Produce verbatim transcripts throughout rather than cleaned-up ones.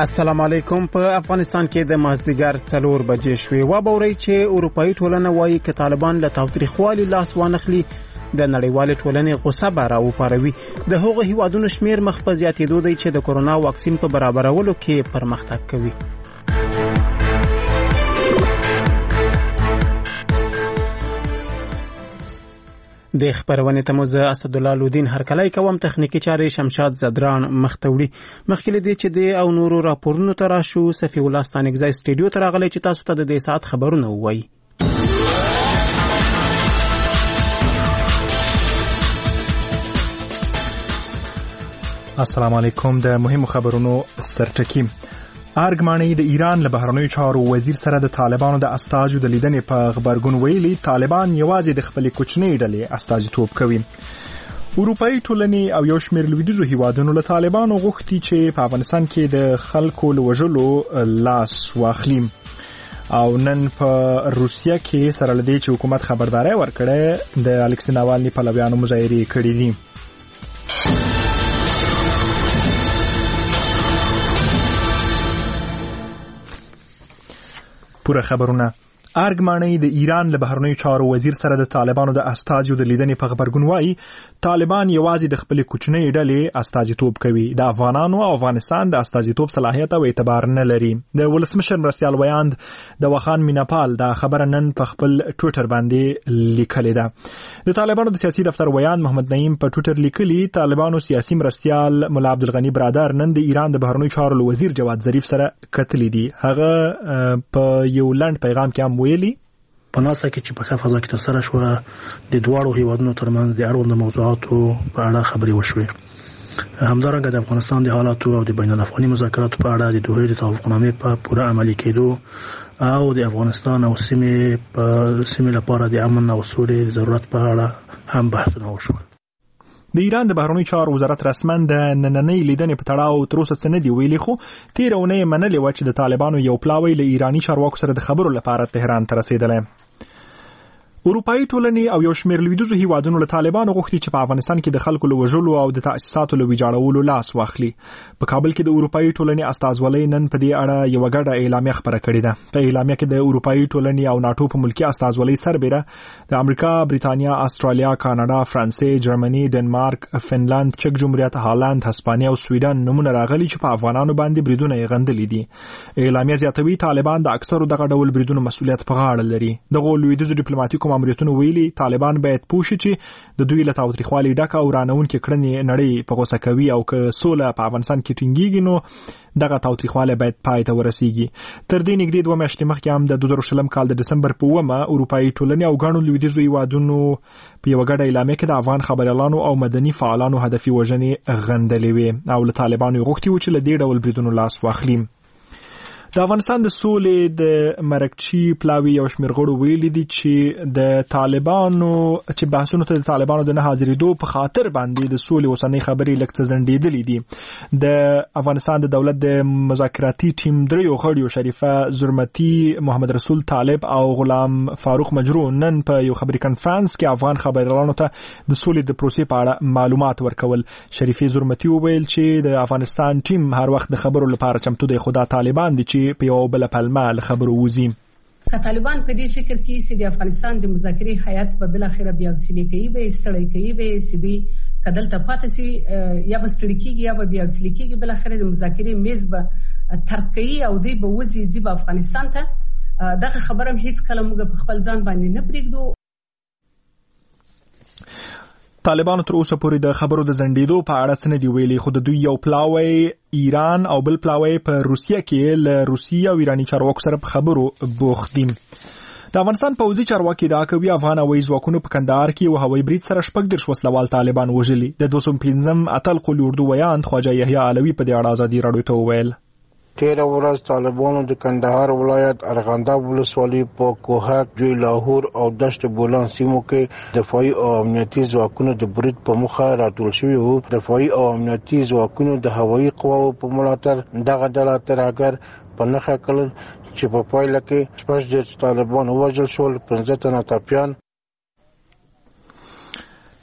السلام علیکم. په افغانستان کې د مازدیګر څلور بجې شوې. وبورئ چې اروپایي ټولنه وایي چې طالبان له تاوتریخوالي لاس وانخلي د نړیوالې ټولنې غوسه به راوپاروي. د هغو هیوادونو شمیر مخ په زیاتېدو دی چې د کورونا واکسین په برابرولو کې پرمختګ کوي. د خبرونې ته مو زه اسدالله لودین هرکلی کوم. تخنیکی چارې شمشاد زدران مخته وړي. مخکې له دې چې د او نورو راپورونو ته راشو، صفي الله ستانکزی سټډیو ته راغلی چې تاسو ته د دې ساعت خبرونه ووایي. السلام علیکم. د مهمو خبرونو سرټکی. ارګماني د ایران له بهرنیو چارو وزیر سره د طالبانو د استازو د لیدنې په خبرګون ویلي طالبان یوازې د خپل کوچنۍ ډلې استازیتوب کوي. اروپایي ټولنې او یو شمېر لویدیځو هیوادونو له طالبانو غوښتي چې په افغانستان کې د خلکو له وژلو لاس واخلي. او نن په روسیه کې سره لدی چې حکومت خبرداري ورکړه د الکسی ناوالني پلویانو مظاهره کړې دي. پوره خبرونه. ارګماني د ایران له بهرنیو چارو وزیر سره د طالبانو د استازو د لیدنې په خبرګون وایي طالبان یوازې د خپل کوچنۍ ډلې استازیتوب کوي. د افغانانو او افغانستان د استازیتوب صلاحیت او اعتبار نه لري. د ولسمشر مرستیال ویاند د وخان میناپال دا خبره نن په خپل ټویټر باندې لیکلې ده. د طالبانو د سیاسي دفتر ویاند محمد نعیم په ټویټر لیکلي طالبانو سیاسي مرستیال مولا عبدالغنی برادر نن د ایران د بهرنیو چارو وزیر جواد ظریف سره کتلې دي. هغه په یو لنډ پیغام کې هم ویلي په ناسته کې چې په ښه فضا کې ترسره شوه د دواړو هیوادونو ترمنځ د اړوندو موضوعاتو په اړه خبرې وشوې. همدارنګه د افغانستان د حالاتو او د بین الافغاني مذاکراتو په اړه د دوحې د توافقنامې په پوره عملي کېدو او د افغانستان او سیمې په سیمې لپاره د امن او سولې ضرورت په اړه هم بحثونه وشول. د ایران د بهرنیو چارو وزارت رسمن د نننۍ لیدنې په تړاو تر اوسه څه نه دی ویلي، خو تېره اونۍ منلې وه چې د طالبانو یو پلاوی له ایراني چارواکو سره د خبرو لپاره تهران ته رسېدلی. اروپایي ټولنې او یو شمېر لویدیځو هیوادونو له طالبانو غوښتي چې په افغانستان کې د خلکو له وژلو او د تأسیساتو له ویجاړولو لاس واخلي. په کابل کې د اروپایي ټولنې استازولۍ نن په دې اړه یو ګډه اعلامیه خبره کړې ده. په اعلامیه کې د اروپایي ټولنې او ناټو په ملکی استازولۍ سربېره د امریکا، بریتانیا، استرالیا، کاناډا، فرانسې، جرمني، ډنمارک، فنلند، چک جمهوریت، هالند، هسپانیا او سویډن نمونه راغلي چې په افغانانو باندې بریدونه یې غندلي دي. اعلامیه زیاتوي طالبان د اکثرو دغه ډول بریدونو مسؤلیت په غاړه لري. دغه لویدیځو ډیپلوماټیکو ماموریتونو ویلي طالبان باید پوه شي چې د دوی له تاوتریخوالي ډکه او رانونکې کړنې نړۍ په غوسه کوي او که سوله په افغانستان کې ټینګیږي نو دغه تاوتریخوالی باید پای ته ورسیږي. تر دې نږدې دوه میاشتې مخکې هم د دوه زره شلم کال د ډسمبر په اوومه اروپایي ټولنې او ګڼو لویدیځو هیوادونو په یوه ګډه اعلامیه کې د افغان خبریالانو او مدني فعالانو هدفي وژنې غندلې وې او له طالبانو یې غوښتي وو چې له دې ډول بریدونو لاس واخلي. د افغانستان د سولې د مرکچی پلاوی یو شمېر غړو ویلي دي چې د طالبانو چې بحثونو ته د طالبانو د نه حاضرېدو په خاطر باندې د سولې اوسنۍ خبرې لږ څه ځنډېدلې دي. د افغانستان د دولت د مذاکراتي ټیم دریو غړیو شریفه زرمتي، محمد رسول طالب او غلام فاروق مجرو نن په یو خبري کنفرانس کې افغان خبریالانو ته د سولې د پروسې په اړه معلومات ورکول. شریفه زرمتي وویل چې د افغانستان ټیم هر وخت د خبرو لپاره چمتو دی، خو دا طالبان دي چې په یو بل پلمه له خبرو وځي. که طالبان په دې فکر کې چې د افغانستان د مذاکرې هیئت په بل اخره بیا وسیلې کوي به ستړی کوي به چې دوی کدل ته پاتې شي یا به ستړي کېږي یا به بیا وسیلې کېږي، بل اخره د مذاکرې میز به ترک کوي او دوی به وځي ځي به افغانستان ته. دغه خبره هیڅ کله موږ په خپل ځان باندې نه پرېږدو. طالبانو تر اوسه پورې د خبرو د ځنډېدو په اړه څه نه دي ویلي، خو د دوی یو پلاوی ایران او بل پلاوی په روسیه کې له روسیې او ایراني چارواکو سره په خبرو بوخت دي. د افغانستان پوځي چارواکي ادعا کوي افغان هوایي ځواکونو په کندهار کې یو هوایي برید سره شپږ دېرش وسلوال طالبان وژلي. د دوه سوه پنځم اتل قول اردو ویاند خواجه یحیی علوي په دې اړه ازادي راډیو ته وویل تیره ورځ طالبانو د کندهار ولایت ارغنداب ولسوالۍ په کوهک، جوی لاهور او دشت بولان سیمو کې دفاعي او امنیتي ځواکونو د برید په مخه راټول شوي وو. دفاعي او امنیتي ځواکونو د هوایي قواو په ملاتړ دغه ډله ترهګر په نښه کړل چې په پایله کې شپږ دېرش طالبان ووژل شول، پنځه تنه ټپیان.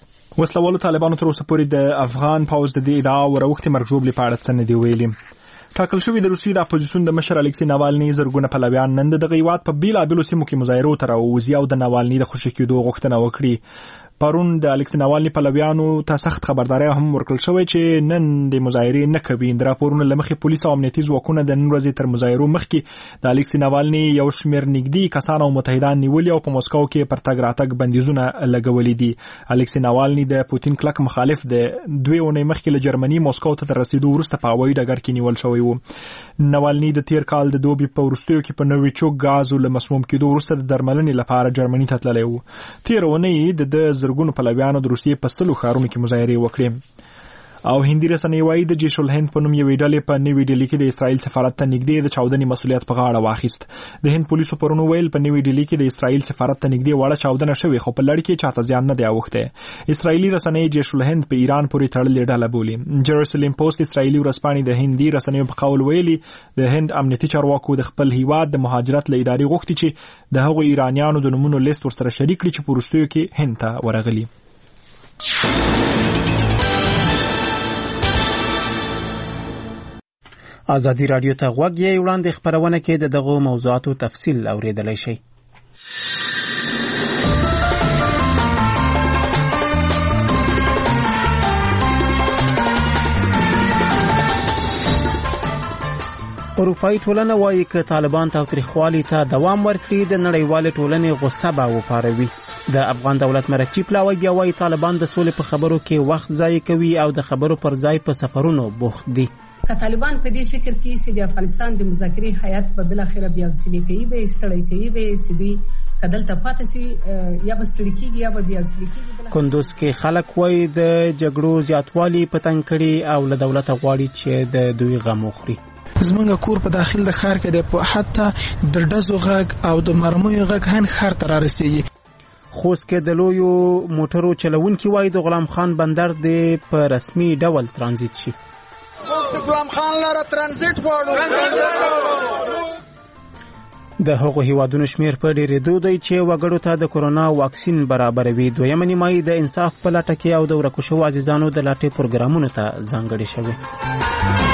وسلوالو طالبانو تر اوسه پورې د افغان پوځ د دې ادعا وروختې مرګ ژوبلې په اړه څه نه دي ویلي. ټاکل شوی د روسیې د اپوزیسیون د مشر الکسی ناوالني زرګونه پلویان نن د دغه هیواد په بیلابیلو سیمو کې مظاهرو ته راووځي او د ناوالني د خوشي کېدو غوښتنه وکړي. پرون د الکسی ناوالني پلویانو ته سخت خبرداري هم ورکړل شوې چې نن د مظاهرې نه کوي. د راپورونو لمخې پولیس او امنیتي ځواکونه د نن ورځې تر مظاهرو مخکې د الکسی ناوالني یو شمېر نږدې کسان او متحدان نیولي او په مسکو کې پر تګ راتګ بندیزونه لګولي دي. الکسی ناوالني د پوتین کلک مخالف د دوه اونۍ مخکې له جرمني مسکو ته تر رسیدو وروسته په هوایي ډګر کې نیول شوی و. ناوالني د تیر کال د دوبي په وروستیو کې په نوي چوک غازو له مسموم کېدو وروسته د درملنې لپاره جرمني ته تللی و. تیر اونۍ د زرګونو پلویانو د روسیې په سلو ښارونو کې مظاهرې وکړې. او هندي رسنۍ وایي د جیش الهند په نوم یوې ډلې په نوي ډیلي کې د اسرائیل سفارت ته نږدې د چاودنې مسؤلیت په غاړه واخیست. د هند پولیسو پرون ویل په نوي ډیلي کې د اسرائیل سفارت ته نږدې وړه چاودنه شوې خو په لړ کې چاته زیان نه دی اوښتی. اسرائیلي رسنۍ جیش الهند په ایران پورې تړلې ډله بولي. جروسلم پوسټ اسرائیلي ورځپاڼې د هندي رسنیو په قول ویلي د هند امنیتي چارواکو د خپل هیواد د مهاجرت له ادارې غوښتي چې د هغو ایرانیانو د نومونو لیست ورسره شریک کړي چې په وروستیو کې هند ته ورغلي. ازادي رادیو ته غوږ یې وړاندې خبرونه کې د دغو موضوعاتو تفصیل اوریدلای شئ. اروپایي ټولنه وایي که طالبان تاوتریخوالي ته دوام ورکړي د نړیوالې ټولنې غصه به وپاروي. د افغان دولت مرکزي پلاوی بیا وایي طالبان د سولې په خبرو کې وخت ضایع کوي او د خبرو پر ځای په سفرونو بوخت دي. که طالبان په دې فکر کې چې د افغانستان د مذاکرې هیئت په بل اخره بیا وسیله کوي به ستړی کوي به سړي کدل ته پاتې سي یا به ستړي کیږي یا به بیا وسیله کیږي. کندوز کې خلک وایي د جګړو زیاتوالی پتنګ کړي او له دولت غواړي چې د دوی غم وخوري. زمونږ کور په داخل د ښار کې د په حتی د ډزو غږ او د مرمیو غږ هن ښار ته رارسېږي. خوست کې د لویو موټرو چلوونکي وایي د غلام خان بندر د په رسمي ډول ترانزیت شي. د غلام خان لاره ترانزیت غواړو. د هغو هیوادونو شمیر په ډېرېدو دی چې وګړو ته د کورونا واکسین برابروي. دویمه نیمایي د انصاف په لټه کې او د ورکو شوو عزیزانو د لټې پروګرامونو ته ځانګړې شوې.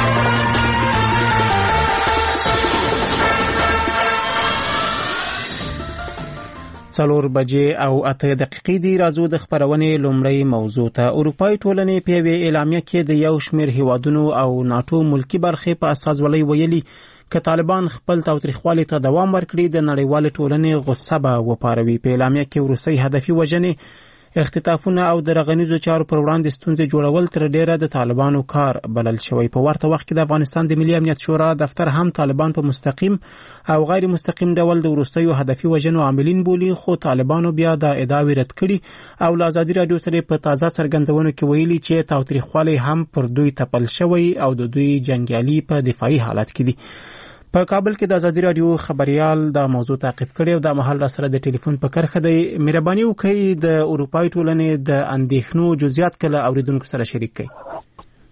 څلور بجې او اته دقیقې دی. راځو د خبرونې لومړی موضوع ته. اروپایي ټولنې په یوې اعلامیه کې د یو شمېر هیوادونو او ناټو ملکی برخې په استازولۍ ویلي که طالبان خپل تاوتریخوالي ته دوام ورکړي د نړیوالې ټولنې غصه به وپاروي. په اعلامیه کې وروستۍ هدفي وژنې، اختطافونه او د رغنیزو چارو پر وړاندې ستونزې جوړول تر ډیره د طالبانو کار بلل شوی. په ورته وخت کې د افغانستان د ملي امنیت شورا دفتر هم طالبان په مستقیم او غیر مستقیم ډول د وروستیو هدفي وژنو عاملین بولي، خو طالبانو بیا د ادعاوې رد کړي او له ازادي رادیو سره په تازه څرګندونو کې ویلي چې تاوتریخوالی هم پر دوی تپل شوی او د دوی جنګیالي په دفاعي حالت کې دي. په کابل کې د ازادي رادیو خبريال دا موضوع تعقیب کړي او د محل را سره د ټلیفون په کرخه دی. مهرباني وکړئ د اروپایي ټولنې د اندېښنو جزئیات کله اوریدونکو سره شریک کړئ.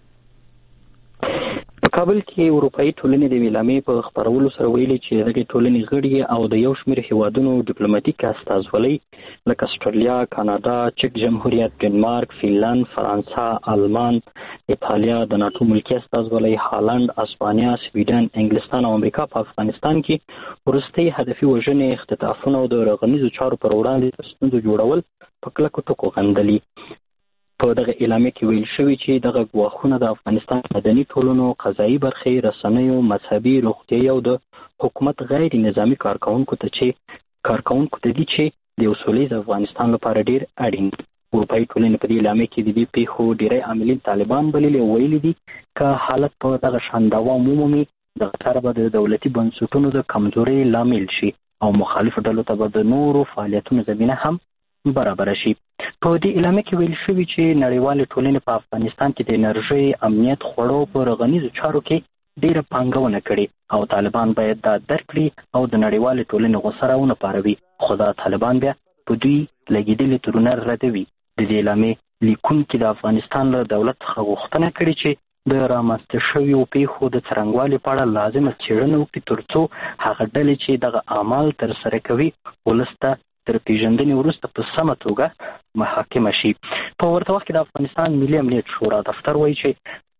په کابل کې اروپایي ټولنې د اعلامیې په خبرولو سره ویلي چې دغه ټولنې غړي او د یو شمېر هیوادونو ډیپلوماټیک استازولۍ لکه استرالیا، کاناډا، چک جمهوریت، ډنمارک، فنلند، فرانسه، آلمان، ایتالیا، د ناټو ملکی استازولۍ، هالند، اسپانیا، سویډن، انګلستان او امریکا په افغانستان کې وروستۍ هدفي وژنې، اختطافونه او د رغنیزو چارو پر وړاندې ستونزو جوړول په کلکو ټکو غندلي. په دغه اعلامیه کې ویل شوي چې دغه ګواښونه د افغانستان مدني ټولنو، قضایي برخې، رسنیو، مذهبي، روغتیايي او د حکومت غیر نظامي کارکونکو ته چې کارکونکو ته دي چې د یو سولیز افغانستان لپاره ډیر اړین. اروپایي ټولنې په دې اعلامیه کې د دې پیښو ډیری عاملین طالبان بللي او ویلي دي که حالت په دغه شان دوام ومومي دغه کار به د دولتي بنسټونو د کمزورۍ لامل شي او مخالفو ډلو ته به د نورو فعالیتونو زمینه هم برابر شي. په دې اعلامیه کې ویل شوي چې نړیوالې ټولنې په افغانستان کې د انرژۍ، امنیت، خوړو په رغنیزو چارو کې ډیره پانګونه کړې او طالبان باید دا درک کړي او د نړیوالې ټولنې غوسه راونه پاروي. خو دا طالبان بیا په دوی لګېدلې تورونه ردوي. د دې اعلامیې لیکونکي د افغانستان له دولت څخه غوښتنه کړې چې د رامنځته شویو پیښو د څرنګوالي په اړه لازمه څېړنه وکړي تر څو هغه ډلې چې دغه اعمال ترسره کوي ولس ته تر پیژندنې وروسته په سمه توګه محاکمه شي. په ورته وخت کې د افغانستان ملي امنیت شورا دفتر وایي چې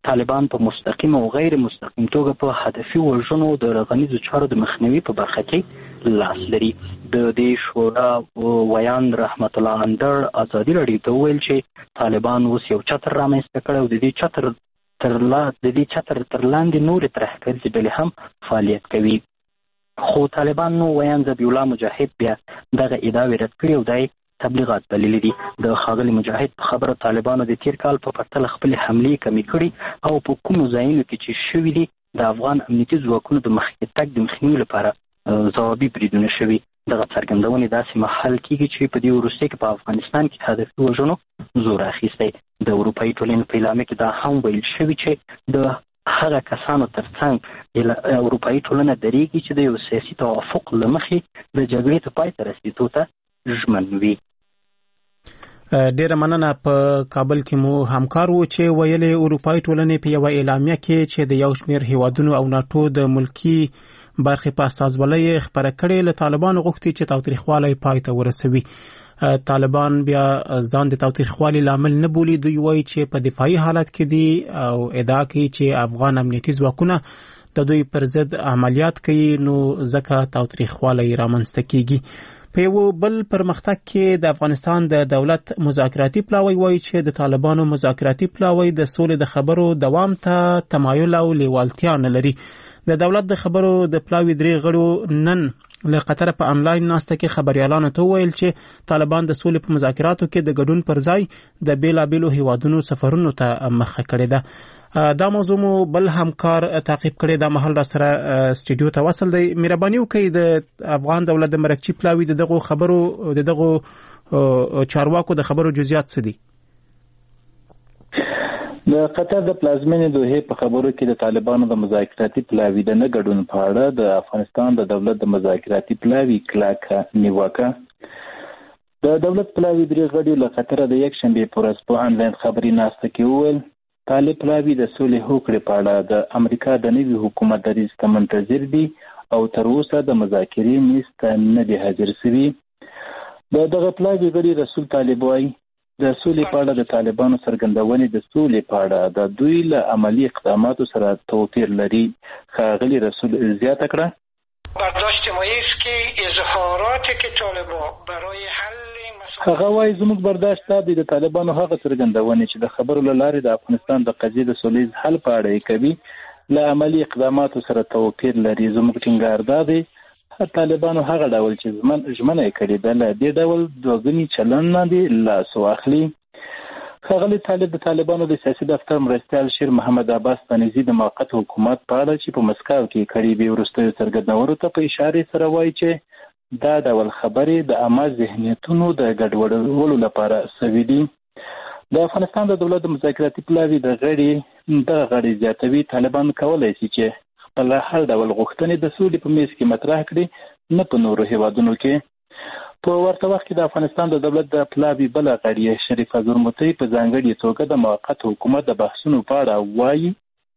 طالبان په مستقیم او غیر مستقیم توګه په هدفي وژنو د رغنیزو چارو د مخنیوي په برخه کې لاس لري. د دې شورا ویان رحمت الله اندر ازادي راډیو ته وویل چې طالبان اوس یو چتر رامنځته کړی او د دې چتر تر لا د دې چتر تر لاندې نورې ترهګرځې ډلې هم فعالیت کوي. خو طالبانو ویان ذبیح الله مجاهد بیا دغه ادعاوې رد کړي او دای تبلیغات بللي دي. د ښاغلي مجاهد په خبره طالبانو د تیر کال په پرتله خپلې حملې کمې کړي او په کومو ځایونو کې چې شوي دي د افغان امنیتي ځواکونو د مخکې تګ د مخنیوي لپاره ځوابي بریدونه شوي. دغه څرګندونې داسې مهال کېږي چې په دې وروستۍ کې په افغانستان کې هدفي وژنو زور اخیستی. د اروپایي ټولنې په اعلامیه کې دا هم ویل شوي چې د هغه کسانو ترڅنګ اروپایي ټولنه درېږي چې د یو سیاسي توافق له مخې د جګړې ته پای ته رسېدو ته ژمن وي. ډیره مننه. په کابل کې مو همکار وو چې ویلې اروپایي ټولنې په یو اعلامیه کې چې د یو شمېر هیوادونو او ناټو د ملکی برخې په استازولۍ خبره کړې له طالبانو غوښتي چې تاوتریخوالی پای ته ورسوي. طالبان بیا ځان د تاوتریخوالي لامل نه بولي. دوی وایي چې په دفاعي حالت کې دي او ادعا کوي چې افغان امنیتي ځواکونه د دوی پر ضد عملیات کوي نو ځکه تاوتریخوالی رامنځته کیږي. په یو بل پرمختګ کې د افغانستان د دولت مذاکراتي پلاوی وایي چې د طالبانو مذاکراتي پلاوی د سولې د خبرو دوام ته تمایل او لیوالتیا نه لري. د دولت د خبرو د پلاوی درې غړو نن له قطر په انلاین ناسته کې خبريالانو ته ویل چې طالبان د سولې په مذاکراتو کې د ګډون پر ځای د بیلابېلو هیوادونو سفرونو ته مخه کړې ده. دا موضوع مو بل همکار تعقیب کړی. دا مهال را سره سټډیو ته وصل دی. مهرباني وکړئ د افغان دولت د مرکچی پلاوی د دغه خبرو د دغه چارواکو د خبرو جزئیات څه دي؟ د قطر د پلازمینې دوحې په خبرو کې د طالبانو د مذاکراتي پلاوی د نه ګډون په اړه د افغانستان د دولت د مذاکراتي پلاوی کلاکه نیوکه. د دولت پلاوی درې غړي له قطر د یک شنبه پر ورځ په انلاین خبري ناسته کې وویل طالب پلاوی د سولې هوکړې په اړه د امریکا د نوي حکومت دریځ ته منتظر دي او تر اوسه د مذاکرې میز ته نه دي حاضر شوي. د دغه پلاوی غړي رسول طالب وایي د سولې په اړه د طالبانو څرګندونې د سولې په اړه د دوی له عملی اقداماتو سره توپیر لري. ښاغلي رسول زیاته کړه برداشت ما است که اظهاراتی که طالبان برای حل هغه وايي زموږ برداشت دا دی د طالبانو هغه څرګندونې چې د خبرو له لارې د افغانستان د قضیې د سولیز حل په اړه یې کوي له عملی اقداماتو سره توپیر لري. زموږ ټینګار دا دی طالبانو هغه ډول چې زمن ژمنه یې کړې ده له دې ډول دوګني چلن نه دی لاس واخلي. ښاغلي طالب د طالبانو د سیاسي دفتر مرستیال شیر محمد عباس تنیزي د موقت حکومت په اړه چې په مسکو کې کړي به وروستیو څرګندونو ته په اشاره سره وایي چې دا ډول خبرې د عامه ذهنیتونو د ګډوډولو لپاره سوي دي. د افغانستان د دولت د مذاکراتي پلاوی د غړي د غړي زیاتوي طالبان کولای شي چې خپل هر ډول غوښتنې د سولې په میز کې مطرح کړي نه په نورو هیوادونو کې. په ورته وخت کې د افغانستان د دولت د پلاوی بل غړي شریف زرمتی په ځانګړي توګه د موقت حکومت د بحثونو په اړه وایي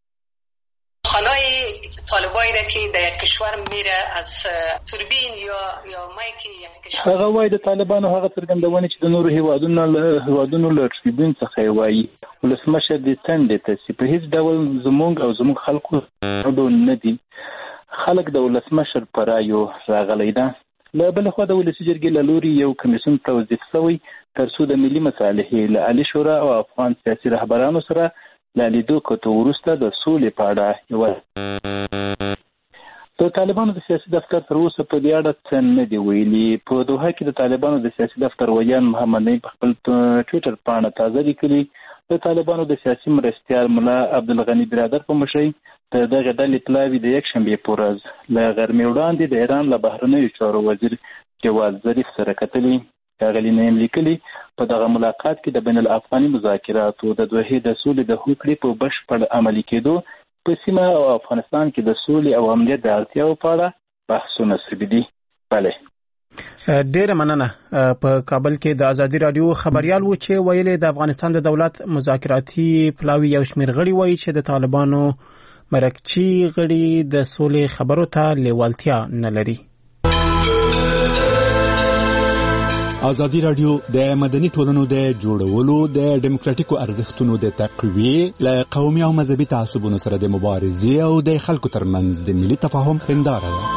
خانای طالبایی را که در یک کشور میره از توربین یا یا مایکی یک کشور هغه وایي د طالبانو هغه څرګندونې چې د نورو هیوادونو له هیوادونو له توربین څخه وایي ولسمشر د تندې ته چې په هیڅ ډول زموږ او زموږ خلکو ډول نه دي. خلک د ولسمشر پر رایو راغلی ده. له بل خوا د ولسي جرګې له لوري یو کمیسیون توظیف شوی تر څو د ملي مصالحې له عالي شورا او افغان سیاسي رهبرانو سره له لیدو کتو وروسته د سولې په اړه یوه د طالبانو د سیاسي دفتر تر اوسه په دې اړه څه نه دي ویلي. په دوحه کې د طالبانو د سیاسي دفتر ویان محمد نعیم په خپل ټویټر پاڼه تازه لیکلي د طالبانو د سیاسي مرستیال ملا عبدالغني برادر په مشرۍ د دغه ډلې پلاوی د یک شنبې په ورځ له غرمې وړاندې د ایران له بهرنیو چارو وزیر جواد ظریف سره کتلي. ښاغلي نعیم لیکلي په دغه ملاقات کې د بین الافغاني مذاکراتو د دوحې د سولې د هوکړې په بشپړ عملي کېدو په سیمه او افغانستان کې د سولې او امنیت د اړتیاو په اړه بحثونه شوي دي. بله ډیره مننه. په کابل کې د ازادي رادیو خبريال و چې ویلي د افغانستان د دولت مذاکراتي پلاوی یو شمېر غړي وایي چې د طالبانو مرکچی غړي د سولې خبرو ته لیوالتیا نه لري. ازادي رادیو د مدني ټولنو د جوړولو د ډیموکراتیکو ارزښتونو د تقویې له قومي او مذهبي تعصبونو سره د مبارزې او د خلکو ترمنځ د ملي تفاهم هنداره ده.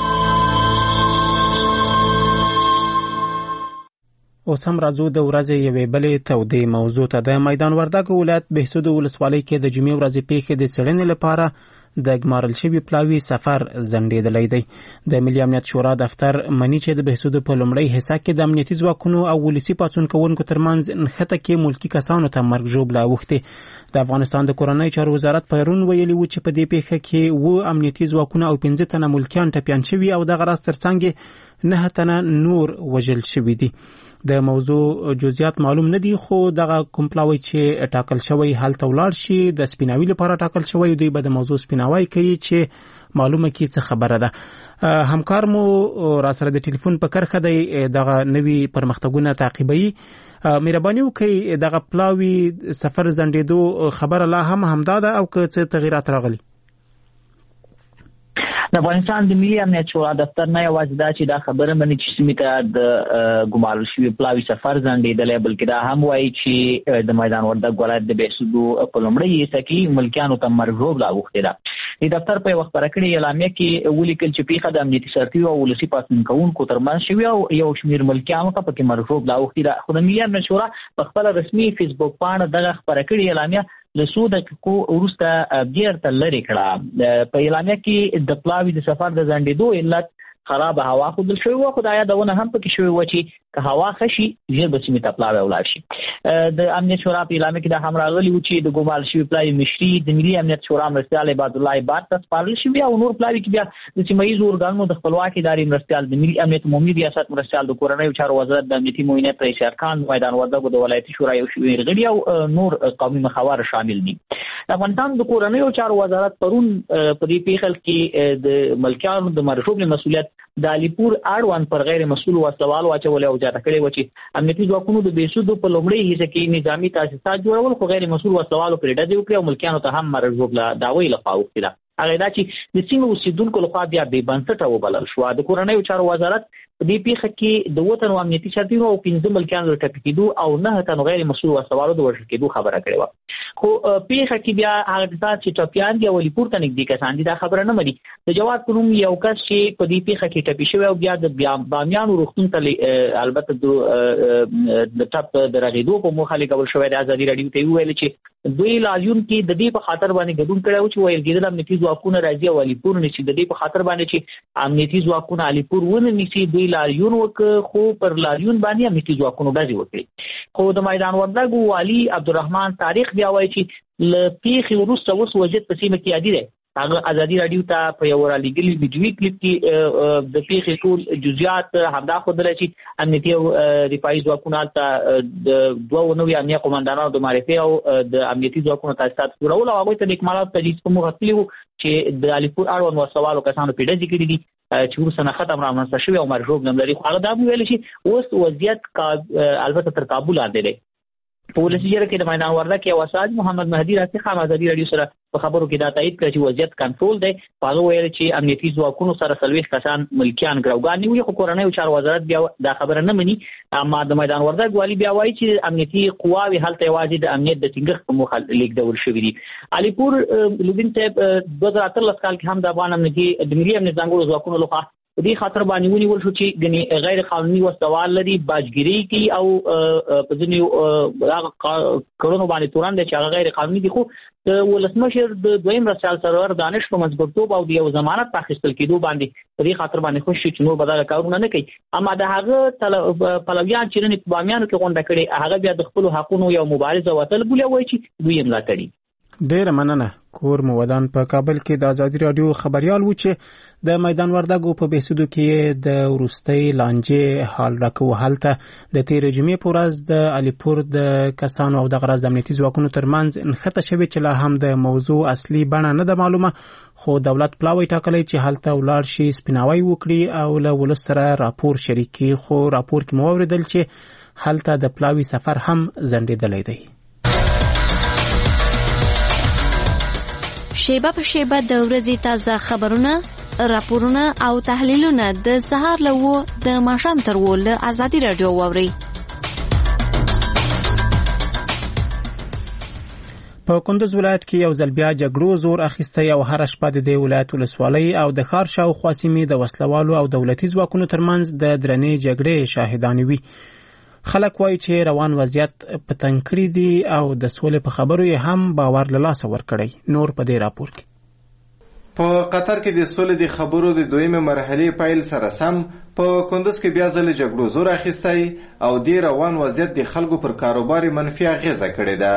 اوس هم راځو د ورځې یوې بلې تودې موضوع ته. د میدان وردګ ولایت بهسود ولسوالۍ کې د جمعې ورځې پیښې د څېړنې لپاره د ګمارل شوي پلاوي سفر ځنډېدلی دی. د ملي امنیت شورا دفتر مني چې د بهسود په لومړۍ حصه کې د امنیتي ځواکونو او ولسي پاڅون کوونکو ترمنځ نښته کې ملکي کسانو ته مرګ ژوبله اوښتې. د افغانستان د کورنۍ چارو وزارت پرون ویلي و چې په دې پیښه کې اووه امنیتي ځواکونه او پنځه تنه ملکیان ټپیان شوي او دغه راز ترڅنګ نه تنه نور وژل شوي دي. د موضوع جزئیات معلوم نه دي، خو دغه کوم پلاوی چې ټاکل شوی هلته ولاړ شي د سپیناوي لپاره ټاکل شوی دوی به د موضوع سپیناوي کوي چې معلومه کی څه خبره ده. همکار مو را سره د ټلیفون په کرخه دی دغه نوي پرمختګونه تعقیبوي. مهرباني وکړئ دغه پلاوی سفر ځنډېدو خبره لا هم همدا ده او که څه تغیرات راغلي؟ د افغانستان د ملي امنیت شورا دفتر نه یوازې دا چې دا خبره مني چې سیمې ته د ګمارل شوي پلاوي سفر ځنډېدلی، بلکې دا هم وایي چې د میدان وردګ ولایت د بهسود په لومړۍ حصه کې ملکیانو ته مرګ ژوبله اوښتې ده. د دفتر په یوه خپره کړې اعلامیه کې ولیکل چې پیښه د امنیتي سرتیرو او ولسي پاڅون کوونکو ترمنځ شوې او یو شمېر ملکیانو ته پکې مرګ ژوبله اوښتې ده. خو د ملي امنیت شورا په خپله رسمي فیسبوک پاڼه دغه خپره کړې اعلامیه له څو دقیقو وروسته بیرته لرې کړه. په اعلامیه کې د پلاوي د سفر د ځنډېدو علت خراب هوا ښودل شوې وه، خو دا یادونه هم پکې شوې وه چې که هوا ښه شي ژر به سیمې ته پلاوی ولاړ شي. د امنیت شورا په اعلامیه کې دا هم راغلي وو چې د ګمارل شوي پلاوي مشري د ملي امنیت شورا مرستیال عبادالله عباد ته سپارل شوي او نور پلاوي کې بیا د سیمه ییزو ارګانونو د خپلواکې ادارې مرستیال د ملي امنیت عمومي ریاست مرستیال د کورنیو چارو وزارت د امنیتي معاونیت رئیس ارکان میدان وردګو د ولایتي شورا یو شمېر غړي او نور قومي مخاور شامل دي. د افغانستان د کورنیو چارو وزارت پرون په دې پیښه کې د ملکیانو د مرګ ژوبلې مسؤلیت د علیپور اړوند پر غیر مسؤل وسوال واچول او جاته کړي و چې امنیتي ځواکونو د بهسود په لومړۍ حصه کې نظامی تاسیسات جوړول خو غیر مسؤل وسوال پر ډډه وکړي او ملکیانو ته هم مرګ ژوبله داوی لخوا وکړه. هغه دا چې د سیمې اوسیدونکو لخوا بیا بې بنسټه وبلل شو. د کورنیو چارو وزارت په دې پیښه کې د اووه تنو امنیتي سرتیرو او پنځه ملکیانو د ټپي کېدو او نه تنو غیر مسؤل وسوالو د وژل کېدو خبره کړې وه. خو پیښه کې بیا هغه کسان چې ټپیان دي او علیپور ته نږدې کسان دي دا خبره نه مني. د جواد په نوم یو کس چې په دې پیښه کې ټپي شوی او بیا د بامیانو روغتون ته البته د ټپ د رغېدو په موخه لېږل شوی دی. ازادي راډیو ته وویل چې دوی لاریون کې د دې په خاطر باندې ګډون کړی و چې ویل کېدل امنیتي ځواکونه راځي او علیپور نیسي. د دې په خاطر باندې چې امنیتي ځواکونه علیپور ونه نیسي دوی لاریون وکړ، خو پر لاریون باندې امنیتي ځواکونو ډزې وکړې. خو د میدان وردګ والي عبدالرحمن تاریخ بیا وایي چې له پیښې وروسته اوس وضعیت په سیمه کې عادي دی. هغه ازادي راډیو ته په یو رالیږلي ویډیوي کلیپ کې د پیښې ټول جزئیات همدا ښودلی چې امنیتي او دفاعي ځواکونه هلته د دوه نوي امنیه قمندانانو د معرفي او د امنیتي ځواکونو تاسیسات جوړول او هغوی ته د اکمالاتو تجهیز په موخه تللي وو چې د علیپور اړوند وسوالو کسانو پرې ډزې کړي دي چې وروسته نه ختم رامنځته شوي او مرګ ژوبله هم لري. خو هغه دا هم ویلي چې اوس وضعیت البته تر کابو لاندې دی. په ولسي جرګه کې د میدان وردګ یو استاد محمد مهدي راسي خان ازادي راډیو سره په خبرو کې دا تایید کړ چې وضعیت کنټرول دی. هغه ویل چې امنیتي ځواکونو سره څلوېښت کسان ملکیان ګروګان نیولي، خو کورنیو چارو وزارت بیا دا خبره نه مني. اما د میدان وردګ والي بیا وایي چې امنیتي قواوې هلته یوازې د امنیت د ټینګښت په موخه لېږدول شوي دي. علیپور لوبین صاحب دوه زره اتلس کال کې هم د افغان امنیتي د ملي امنیت ځانګړو ځواکونو لخوا په دې خاطر باندې ونیول شو چې ګنې غیر قانوني وسوال لري، باجګیري کوي او په ځینې هغه کړنو باندې تورن دی چې هغه غیر قانوني دي. خو د ولسمشر د دویم مرستیال سرور دانش په منځګړیتوب او د یو ضمانت په اخیستل کېدو باندې په دې خاطر باندې خوش شي چې نور به دغه کارونه نه کوي. اما د هغه پلویان چې نن په بامیانو کې غونډه کړې هغه بیا د خپلو حقونو یو مبارزه وتل بولي وایي چې دوی یې ملا کړي. ډیره مننه. کور مو ودان په کابل کې د ازادي راډیو خبريال و چې د میدان وردګو په بهسودو کې د ورستۍ لانجې حال راکو حالته د تیر جمعې په ورځ د علیپور د کسانو او د غرض امنیتي ځواکونو ترمنځ نښته شوې چې لا هم د موضوع اصلي بڼه نه ده معلومه، خو دولت پلاوی ټاکلی چې هلته ولاړ شي سپیناوی وکړي او له ولس سره راپور شریک کړي. خو راپور کې مو واورېدل چې هلته د پلاوي سفر هم ځنډېدلی دی. شیبه په شیبه د ورځې تازه خبرونه، راپورونه او تحلیلونه د سهار له وو د ماښام تر وو له ازادي راډیو واورئ. په کندوز ولایت کې یو ځل بیا جګړو زور اخیستی او هر شپه د دې ولایت ولسوالۍ او د ښار شاوخوا سیمې د وسلوالو او دولتي ځواکونو ترمنځ د درنې جګړې شاهدانې وي. خلک وایي چې روان وضعیت په تنګ کړي دي او د سولې په خبرو یې هم باور له لاسه ورکړی. نور په دې راپور کې. په قطر کې د سولې د خبرو د دویمه مرحلې پیل سره سم په کندوز کې بیا ځل جګړو زور اخیستی او د روان وضعیت د خلکو پر کاروبار منفي اغیزه کړې ده.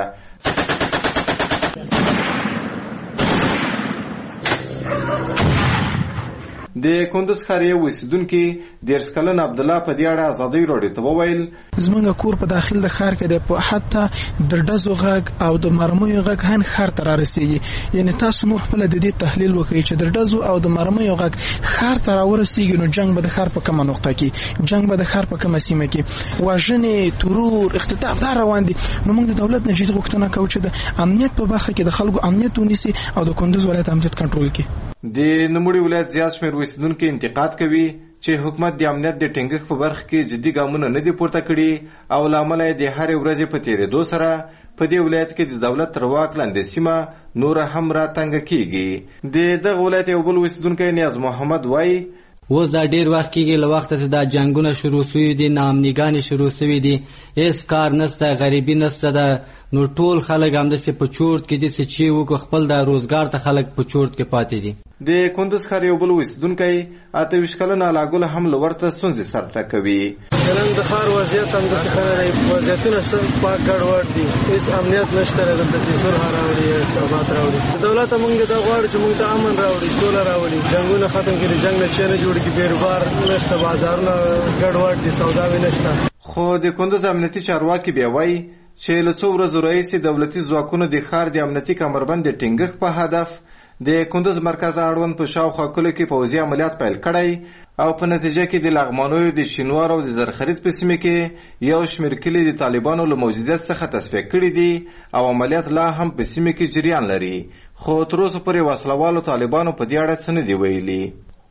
د کندوز ښار یو اوسیدونکي دېرش کلن عبدالله په دې اړه ازادۍ راډیو ته وویل زمونږ کور په داخل د ښار کې دی، په حتی د ډزو غږ او د مرمیو غږ هم ښار ته رارسېږي. یعنې تاسو نور خپله د دې تحلیل وکړئ چې د ډزو او د مرمیو غږ ښار ته راورسېږي نو جنګ به د ښار په کومه نقطه کې، جنګ به د ښار په کومه سیمه کې، وژنې، ترور، اختطاف دا روان دي. نو موږ د دولت نه جدي غوښتنه کوو چې د امنیت په برخه کې د خلکو امنیت ونیسي او د کندوز ولایت امنیت کنټرول کړي. د نوموړي ولایت زیات شمېر اوسیدونکي انتقاد کوي چې حکومت د امنیت د ټینګښت په برخه کې جدي ګامونه نه دي پورته کړي او له امله یې د هرې ورځې په تېرېدو سره په دې ولایت کې د دولت تر واک لاندې سیمه نوره هم راتنګه کیږي. د دغه ولایت یو بل اوسیدونکی نیاز محمد وایي اوس دا ډیر وخت کېږي له وخته چې دا جنګونه شروع شوي دي، ناامنیګانې شروع شوي دي، هېڅ کار نشته، غریبي نشته ده. نو ټول خلک همداسې په چورت کې دي چې وکړو خپل د روزګار ته خلک په چورت کې پاتې دي. د کندوز ښار یو بل اوسیدونکی اته ویشت کلن علاګل هم له ورته ستونزې سرته کوي. نن د ښار وضعیت همداسې ښه نه دی، وضعیتونه پاک ګډوډ دي، هېڅ امنیت نشته دلته چې صلح راوړي، ثبات راوړي. دولت موږ دا غواړو چې موږ ته امن راوړي، سوله راوړي، جنګونه ختم کړي، جنګ نه چې نه جوړ کړي، بیروبار نشته، بازارونه ګډوډ دي، سوداوي نشته. خو د کندوز امنیتي چارواکي بیا وایي چې له څو ورځو راهیسې دولتي ځواکونو د ښار د امنیتي کمربند د ټینګښت په هدف د کندوز مرکز اړوند په شاوخوا کلو کې پوځي عملیات پیل کړی او په نتیجه کې د لغمانیو د شینوار او د زرخرید په سیمه کې یو شمېر کلي د طالبانو له موجودیت څخه تصفیه کړي دي او عملیات لا هم په سیمه کې جریان لري. خو تر اوسه پورې وسلوالو طالبانو په دې اړه څه نه دي ویلي.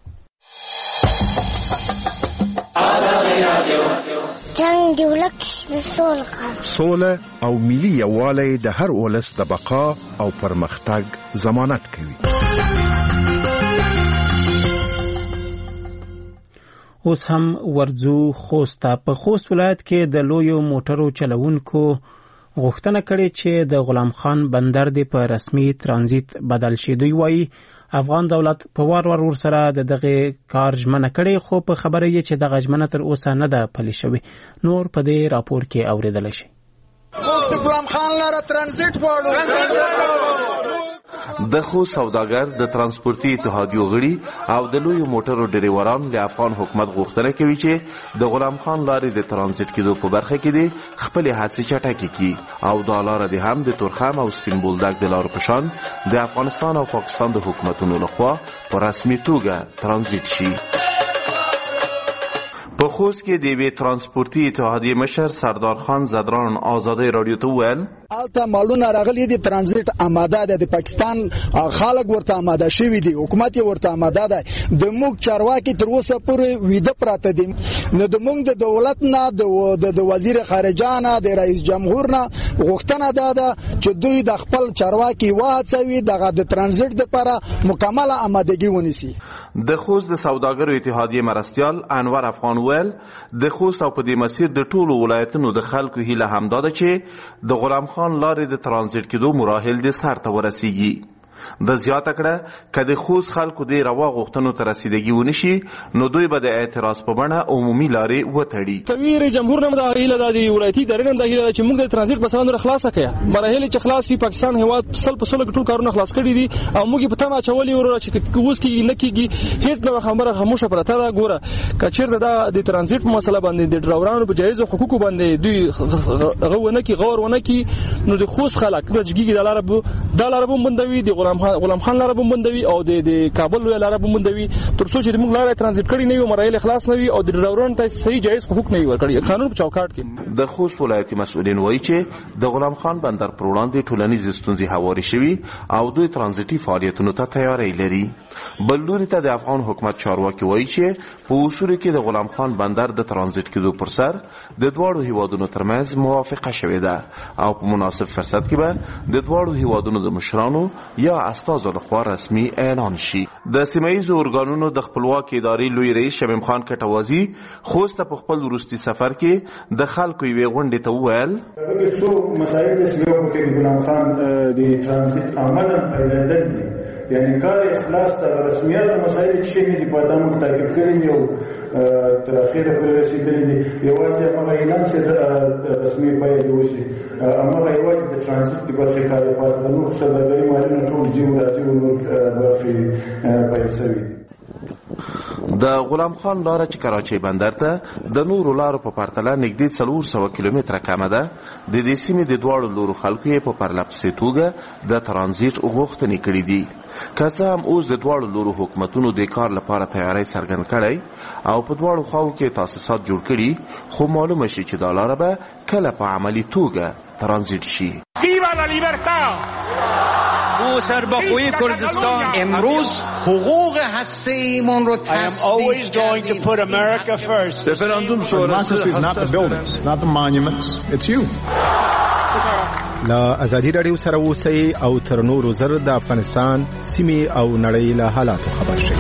جنگ دی ولک سول خان سوله او ملي یووالی د هر ولس د بقا او پرمختګ ضمانت کوي. اوس هم ورځو خوست ته. په خوست ولایت کې د لویو موټرو چلوونکو غوښتنه کړې چې د غلام خان بندر دی په رسمي ترانزیت بدل شي. دوی وایي افغان دولت په وار وار ور سره د دغه کار ژمنه کړې، خو په خبره یې چې دغه ژمنه تر اوسه نه ده پلي شوې. نور په دې راپور کې اوریدل شي. موږ د غلام خان لاره ترانزیت غواړو. د خو سوداګر د ترانسپورتي اتحادیو غړي او د لویو موټرو ډریوران له افغان حکومت غوښتنه کوي چې د غلام خان لارې د ترانزیت کېدو په برخه کې دي خپل هڅې چټکې کړي او دا لاره د هم د تورخم او سپین بولدک د لارو په شان د افغانستان او پاکستان د حکومتونو لخوا په رسمي توګه ترانزیت شي. په خوست کې د یوې ترانسپورتي اتحادیې مشر سردار خان زدران آزادۍ راډیو ته وویل الته مالونه راغلي دي، ترانزیت آماده ده، د پاکستان خلک ورته آماده شوي دي، حکومت یې ورته آماده ده. د موږ چارواکي تر اوسه پورې ویده پراته دي. نو د موږ د دولت نه د وزیر خارجه نه د رئیس جمهور نه غوښتنه ده ده چې دوی د خپل چارواکي وهڅوي دغه د ترانزیت لپاره مکمله آمادګي ونیسي. د خوست د سوداګرو اتحادیې مرستیال انور افغان ویل د خوست او په دې مسیر د ټولو ولایتونو د خلکو هیله همدا ده چې د غلام خان لارې د ترانزیت کېدو مراحل د سر ته ورسیږي. د زیاته کړه که د خوست خلکو د روا غوښتنو ته رسیدګي ونشي نو دوی به د اعتراض په بڼه عمومي لارې وتړي. کوي جمهور نه د هیله د ولایتي ادارې نه د هیله چې موږ د ترانزیت په سره خلاصه کړو. مراحل چې خلاص وي پاکستان هواد سل په سل ټول کارونه خلاص کړي دي او موږ په تمه چولې ورو چې اوس کې نه کیږي هیڅ نو خبره خاموشه پرته ده. ګوره کچیر د ترانزیت په مسله باندې د ډراورانو په جایز حقوقو باندې دوی غوونه کی غور ونه کی نو د خوست خلک رجګي د لارې د لارې بندوي د غلام خان غلام خان لاره بمبندوي او د کابل لاره بمبندوي تر څو چې موږ لاره ترانزیت کړی نه وي مراحل خلاص نه وي او د ډراورن ته صحیح جایز حقوق نه ورکړي قانون په چوکاټ کې. د خوست ولایتي مسؤلین وایي چې د غلام خان بندر پر وړاندې ټولنیز ستونزې هوارې شوي او دوی ترانزیتي فعالیتونو ته تیاری لري. بل لوري ته د افغان حکومت چارواکي وایي چې په اصولو کې د غلام خان بندر د ترانزیت کېدو پر سر د دواړو هیوادونو ترمنځ موافقه شوې ده او په مناسب فرصت کې به د دواړو هیوادونو د مشرانو یا استازو لخوا رسمي اعلان شي. د سیمه‌ییزو ارګانونو د خپلواکۍ ادارې لوی رئیس شمیم خان کټوازي خوست په خپل وروستي سفر کې د خلکو یوې غونډې ته وویل دغه څو مسایل چې یو په غلام خان د ترانزیت عملاً پیدادل دي یعنی کار اخلاص د رسمیت مسایل چې نه دي په دامو تعقیب کړی یو تر اخره پورې رسیدلي دي یوازې هغه اعلان چې رسمي باید وشي هغه یوازې د ترانزیت د برخې کار لپاره د نور سوداګري مالونه ټول جیو راځي او نور برخې پیل شوي. د غلام خان لاره چې کراچۍ بندر ته د نورو لارو په پرتله نږدې څلور سوه کیلومتره کمه ده. د دې سیمې د دواړو لورو خلکو یې په پرلپسې توګه د ترانزیت غوښتنې کړي دي. که څه هم اوس د دواړو لورو حکومتونو د کار لپاره تیاری څرګند کړی او په دواړو خواو کې تاسیسات جوړ کړي خو معلومه شي چې دا لاره به کله په عملي توګه ترانزیت شي. ما سربخوی کردستان امروز حقوق هسته‌ایمون رو تثبیت کردیم. Referendum process is not the buildings, it's not the monuments, it's you. لا ازادي رادیو سره اوسئ او تر نورو زر د افغانستان سیمې او نړۍ له حالاتو خبر شئ.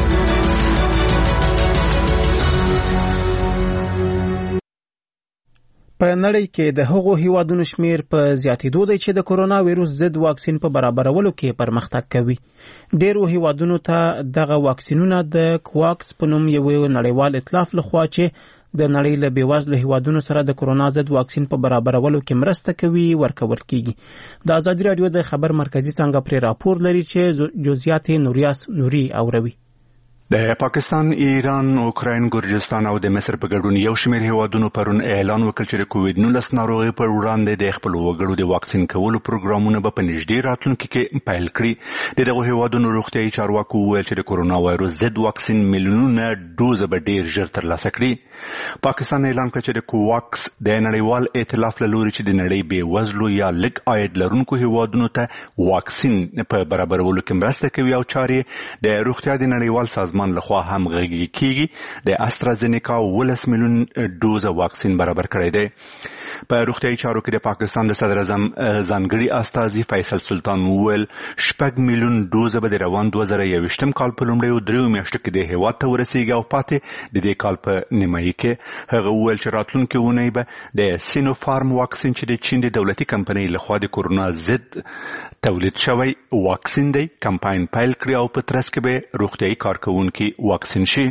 په نړۍ کې د هغو هیوادونو شمیر په زیاتېدو دی چې د کرونا ویروس ضد واکسین په برابرولو کې پرمختګ کوي. ډیرو هیوادونو ته دغه واکسینونه د کوواکس په نوم یو نړیوال ائتلاف لخوا چې د نړۍ له بېوزلو هیوادونو سره د کرونا ضد واکسین په برابرولو کې مرسته کوي ورکول کیږي. د ازادي رادیو د خبر مرکزی څنګه پر راپور لري چې جزئیات نوریاس نوري اوروي. د پاکستان، ایران، اوکراین، ګرجستان او د مصر په ګډون یو شمېر هیوادونو پرون اعلان وکړ چې د کووډ نولس ناروغۍ پر وړاندې د خپل وګړو د واکسین کولو پروګرامونه به په نږدې راتلونکي کې پیل کړي. د دغو هیوادونو روغتیايي چارواکو وویل چې د کرونا وایروس ضد واکسین میلیونونه ډوزه به ډېر ژر ترلاسه کړي. پاکستان اعلان کړ چې د کوواکس د نړیوال ائتلاف له لوري چې د نړۍ بېوزلو یا لږ عاید لرونکو هیوادونو ته واکسین په برابرولو کې مرسته کوي او چارې د روغتیا د نړیوال سازمان لخوا هم غږیږي کیږي. د استرازینیکا ولس میلیون ډوزه واکسین برابر کړی دی. په روغتیايي چارو کې د پاکستان د صدر اعظم ځانګړي استازي فیصل سلطان وویل شپږ میلیون ډوزه به د روان دوه زره یوویشتم کال په لومړیو دریو میاشتو کې د هیواد ته ورسیږي او پاتې د دې کال په نیمایي کې. هغه وویل چې راتلونکې اونۍ به د سینوفارم واکسین چې د چین د دولتي کمپنۍ لخوا د کرونا ضد تولید شوی واکسین دی کمپاین پیل کړي او په ترڅ کې به روغتیايي کارکوونکي واکسین شي.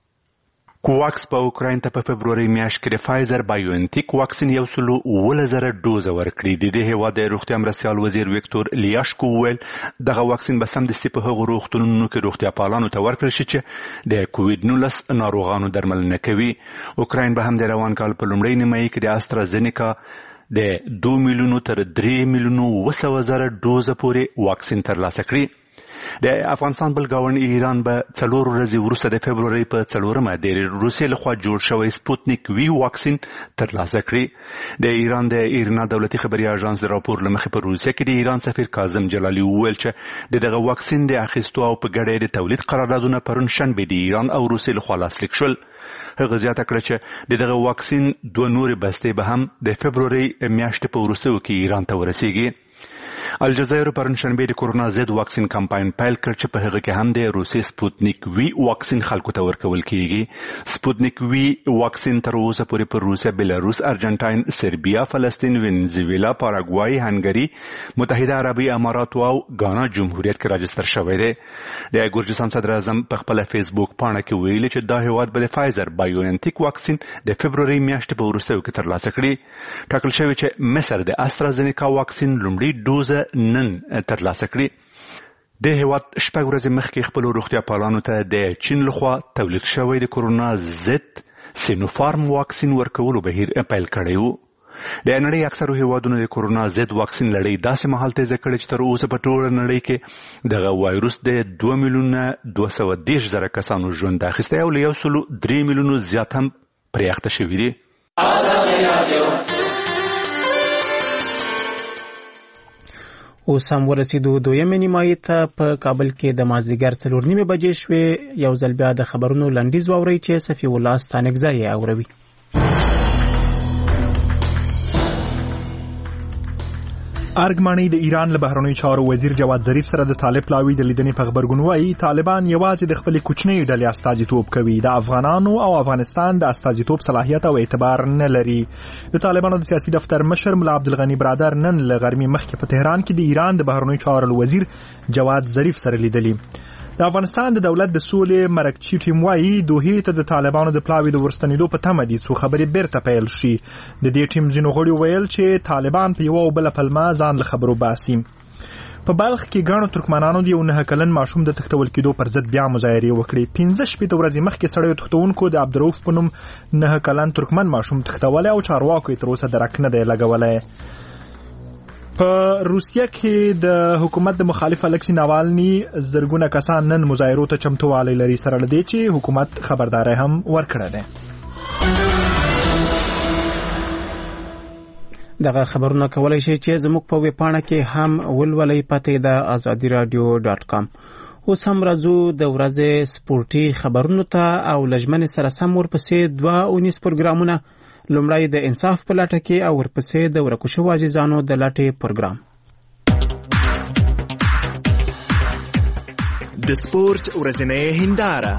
کوواکس په اوکراین ته په فبروري میاشت کې د فایزر بایوانټیک واکسین یو سلو اووه زره ډوزه ورکړي. د دې هیواد د روغتیا مرستیال وزیر ویکتور لیاشکو وویل دغه واکسین به سمدستي په هغو روغتونونو کې روغتیا پالانو ته ورکړل شي چې د کووډ نولس ناروغانو درملنه کوي. اوکراین به هم د روان کال په لومړۍ نیمایي کې د استرازینیکا د دوه میلیونو تر درې میلیونو اوه سوه زره ډوزه پورې واکسین ترلاسه کړي. د افغانستان بل ګاونډي ایران به څلور ورځې وروسته د فبرورۍ په څلورمه د روسیې لخوا جوړ شوی سپوتنیک وي واکسین ترلاسه کړي. د ایران د ایرنا دولتي خبري اژانس د راپور له مخې په روسیه کې د ایران سفیر کاظم جلالي وویل چې د دغه واکسین د اخیستو او په ګډه د تولید قراردادونه پرون شنبه د ایران او روسیې لخوا لاسلیک شول. هغه زیاته کړه چې د دغه واکسین دوه نورې بستې به هم د فبرورۍ میاشتې په وروستیو کې ایران ته ورسیږي. الجزایر پرون شنبه د کرونا ضد واکسین کمپاین پیل کړ چې په هغه کې هم د روسي سپوتنیک وی واکسین خلکو ته ورکول کیږي. سپوتنیک وی واکسین تر اوسه پورې په روسیا، بلاروس، ارجنټاین، سربیا، فلسطین، وینزویلا، پاراګوای، هنګری، متحده عربي امارات او غانا جمهوریت کې راجستر شوی دی. د ګرجستان صدر اعظم په خپل فیسبوک پاڼه کې ویلي چې دا هیواد به د فایزر بایوانټیک واکسین د فبرورۍ میاشتې په وروستیو کې ترلاسه کړي. ټاکل شوی چې مصر د استرازینیکا واکسین لومړی ډوزه نن ترلاسه کړي. د هیواد شپږ ورځې مخکې خپلو روغتیا پالانو ته د چین لخوا تولید شوی د کرونا ضد سینوفارم واکسین ورکولو بهیر پیل کړی و. د نړۍ اکثرو هیوادونو د کورونا ضد واکسین لړۍ داسې مهال تیزه کړې چې تر اوسه په ټوله نړۍ کې دغه وایروس د دوه میلیونه دوه سوه دېرش زره کسانو ژوند اخیستی او له یو سلو درې میلیونو زیات هم پرې اخته شوي دي. اوس هم ورسېدو دویمې نیمایي ته. په کابل کې د مازدیګر څلور نیمې بجې شوې. یو ځل بیا د خبرونو لنډیز واورئ چې صفي الله ستانکزی یې اوروي. ارګمانی د ایران له بهرنیو چارو وزیر جواد ظریف سره د طالب پلاوی د لیدنې په خبرګون وایي طالبان یوازې د خپل کوچنۍ ډلې استازیتوب کوي، د افغانانو او افغانستان د استازیتوب صلاحیت او اعتبار نه لري. د طالبانو د سیاسي دفتر مشر ملا عبدالغنی برادر نن له غرمې مخکې په تهران کې د ایران د بهرنیو چارو وزیر جواد ظریف سره لیدلی. د افغانستان د دولت د سولې مرکچی ټیم وایي دوحې ته د طالبانو د پلاوی د ورستنېدو په تمه دي څو خبرې بیرته پیل شي. د دې ټیم ځینو غړي ویل چې طالبان په یوه او بله پلمه ځان له خبرو باسي. په بلخ کې ګڼو ترکمنانو د یو نهه کلن ماشوم د تښتول کېدو پر ضد بیا مظاهرې وکړې. پنځه شپېته ورځې مخکې سړیو تښتونکو د عبدالرؤف په نوم نهه کلن ترکمن ماشوم تښتولی او چارواکو یې تر اوسه درک نه دی لګولی. په روسیه کې د حکومت د مخالف الکسی ناوالني زرګونه کسان نن مظاهرو ته چمتووالی لري، سره له دې چې حکومت خبرداری هم ورکړی دی. دغه خبرونه کولای شي چې زموږ په ویب پاڼه کې هم ولولئ. پته د ازادي رادیو ډاټ کام. اوس هم راځو د ورځې سپورتي خبرونو ته او لجمن سره سم ورپسې دوه اونیس پروګرامونه. لومړی د انصاف په لټه کې او ورپسې د ورکو شوو عزیزانو د لټې پروګرام. د سپورت ورځنۍ هنداره.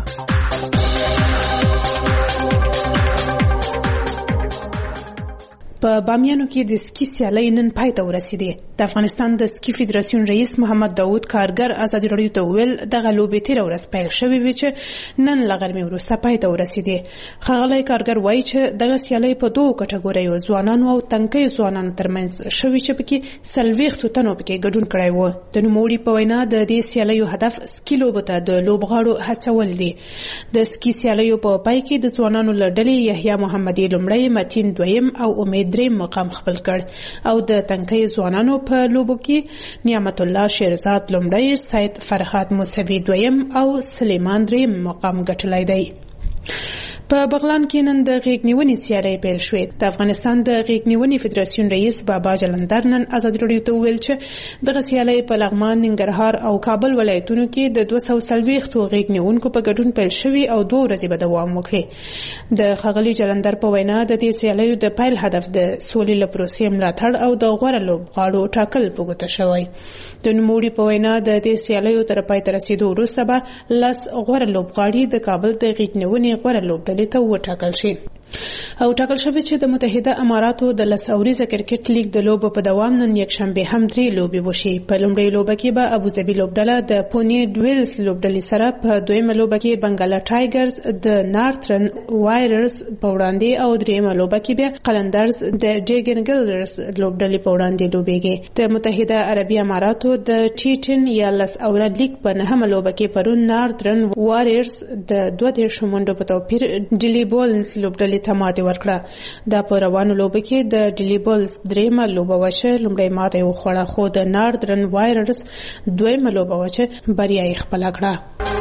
په بامیانو کې د سکی سیالۍ نن پای ته ورسېدې. د افغانستان د سکی فدراسیون رئیس محمد داود کارګر ازادي راډیو ته وویل دغه لوبې تېره ورځ پیل شوې وې چې نن له غرمې وروسته پای ته ورسېدې. ښاغلی کارګر وایي چې دغه سیالۍ په دوو کټګوریو ځوانانو او تنکیو ځوانانو ترمنځ شوې چې پکې څلوېښتو تنو پکې ګډون کړی و. د نوموړي په وینا د دې سیالیو هدف سکی لوبو ته د لوبغاړو هڅول دي. د سکی سیالیو په پای کې د ځوانانو له ډلې یحیی محمدي لومړی، متین دویم او امید دریم مقام خپل کړ او د تنکیو ځوانانو په لوبو کې نعمت الله شیرزاد لومړی، سید فرحات موسوي دویم او سلیمان دریم مقام ګټلی دی. په بغلان کې نن د غیږ نیونې سیالۍ پیل شوې. د افغانستان د غیږ نیونې فدراسیون رئیس بابا جلندر نن ازادي راډیو ته وویل چې دغه سیالۍ په لغمان، ننګرهار او کابل ولایتونو کې د دوه سوه څلوېښتو غیږ نیونکو په ګډون پیل شوي او دوه ورځې به دوام وکړي. د ښاغلي جلندر په وینا د دې سیالیو د پیل هدف د سولې له پروسې ملاتړ او د غوره لوبغاړو ټاکل په ګوته شوی. د نوموړي په وینا د دې سیالیو تر پای ته رسېدو وروسته به لس غوره لوبغاړي د کابل د غیږ نیونې غوره لوبډلې ته وټاکل شي او ټاکل شوی چې د متحده اماراتو د لس اوریزه کرکټ لیګ د لوبو په دوام نن یکشنبه هم درې لوبې وشي. په لومړۍ لوبه کې به ابوظبي لوبډله د پونې ډویلز لوبډلې سره، په دویمه لوبه کې بنګالا ټایګرز د نارترن وایررز په وړاندې او دریمه لوبه کې به قلندرز د ډیګنګلرز لوبډلې په وړاندې لوبېږي. د متحده عربي اماراتو د ټي ټن یا لس اوره لیګ په نهمه لوبه کې پرون نارترن وایررز د دوه دېرش منډو په توپیر ډیلی بولز لوبډلې ته ماتې ورکړه. دا په روانو لوبه کې د ډیلی بولز دریمه لوبه وه چې لومړی ماته یې وخوړه، خو د نارترن وایررز دویمه لوبه وه چې بریا یې خپله کړه.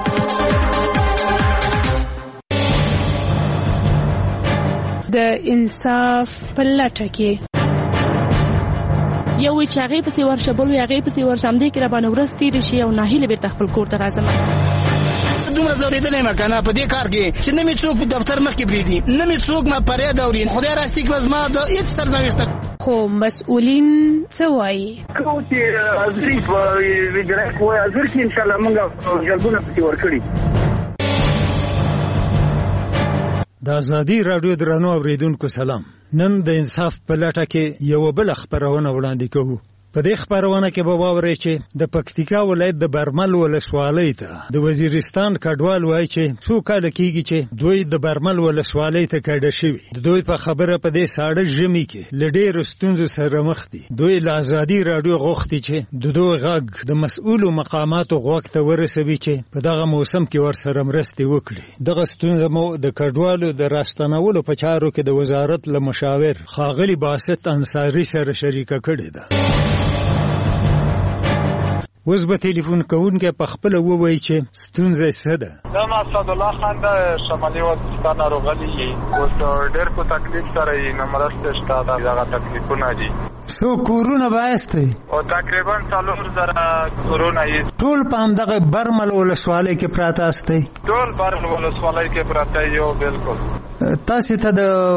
د انصاف په لټه کې یو چې هغې پسې ورشه بل وي هغې پسې ورشه همدې کې راباندې ورځ تېرې شي او ناهیله بېرته خپل کور ته راځم. دومره ځورېدلی یم که نه په دې کار کې چې نه مې څوک دفتر مخکې پرېږدي، نه مې څوک ما فریاد اوري. خدای راستي کې به زما د هېڅ سرنوشته. خو مسؤلین څه وایي؟ کوم چې حاضري په وزارت وایي حاضر کړي انشاءالله موږ جلبونه پسې ورکړي. د ازادي راډیو درنو اورېدونکو سلام. نن د انصاف په لټه کې یو بل خبرونه وړاندې کوو. په دې خبرونه کې به واورئ چې د پکتیکا ولایت د برمل ولسوالۍ ته د وزیرستان کډوال وایي چې څو کاله کېږي چې دوی د برمل ولسوالۍ ته کډه شوي. د دوی په خبره په دې ساړه ژمي کې له ډېرو ستونزو سره مخ دي. دوی له ازادي راډیو غوښتي چې د دوی غږ د مسؤلو مقاماتو غوږ ته ورسوي چې په دغه موسم کې ورسره مرستې وکړي. دغه ستونزه مو د کډوالو د راستنولو په چارو کې د وزارت له مشاور ښاغلي باسط انصاري سره شریکه کړې ده. اوس به تلیفون کوونکی په خپله ووایي چې ستونزه یې څه ده. زه اسد الله خان د شمالي وزیرستان راغلی یم. اوس ډېر په تکلیف سره یې نو مرستې شته. دغه تکلیفونه دي. څو کورونه به ایستی؟ او تقریبا څلور زره کورونه یې ټول په همدغه برمل ولسوالۍ کې پراته استی؟ ټول برمل ولسوالۍ کې پراته یو. بالکل. تاسې ته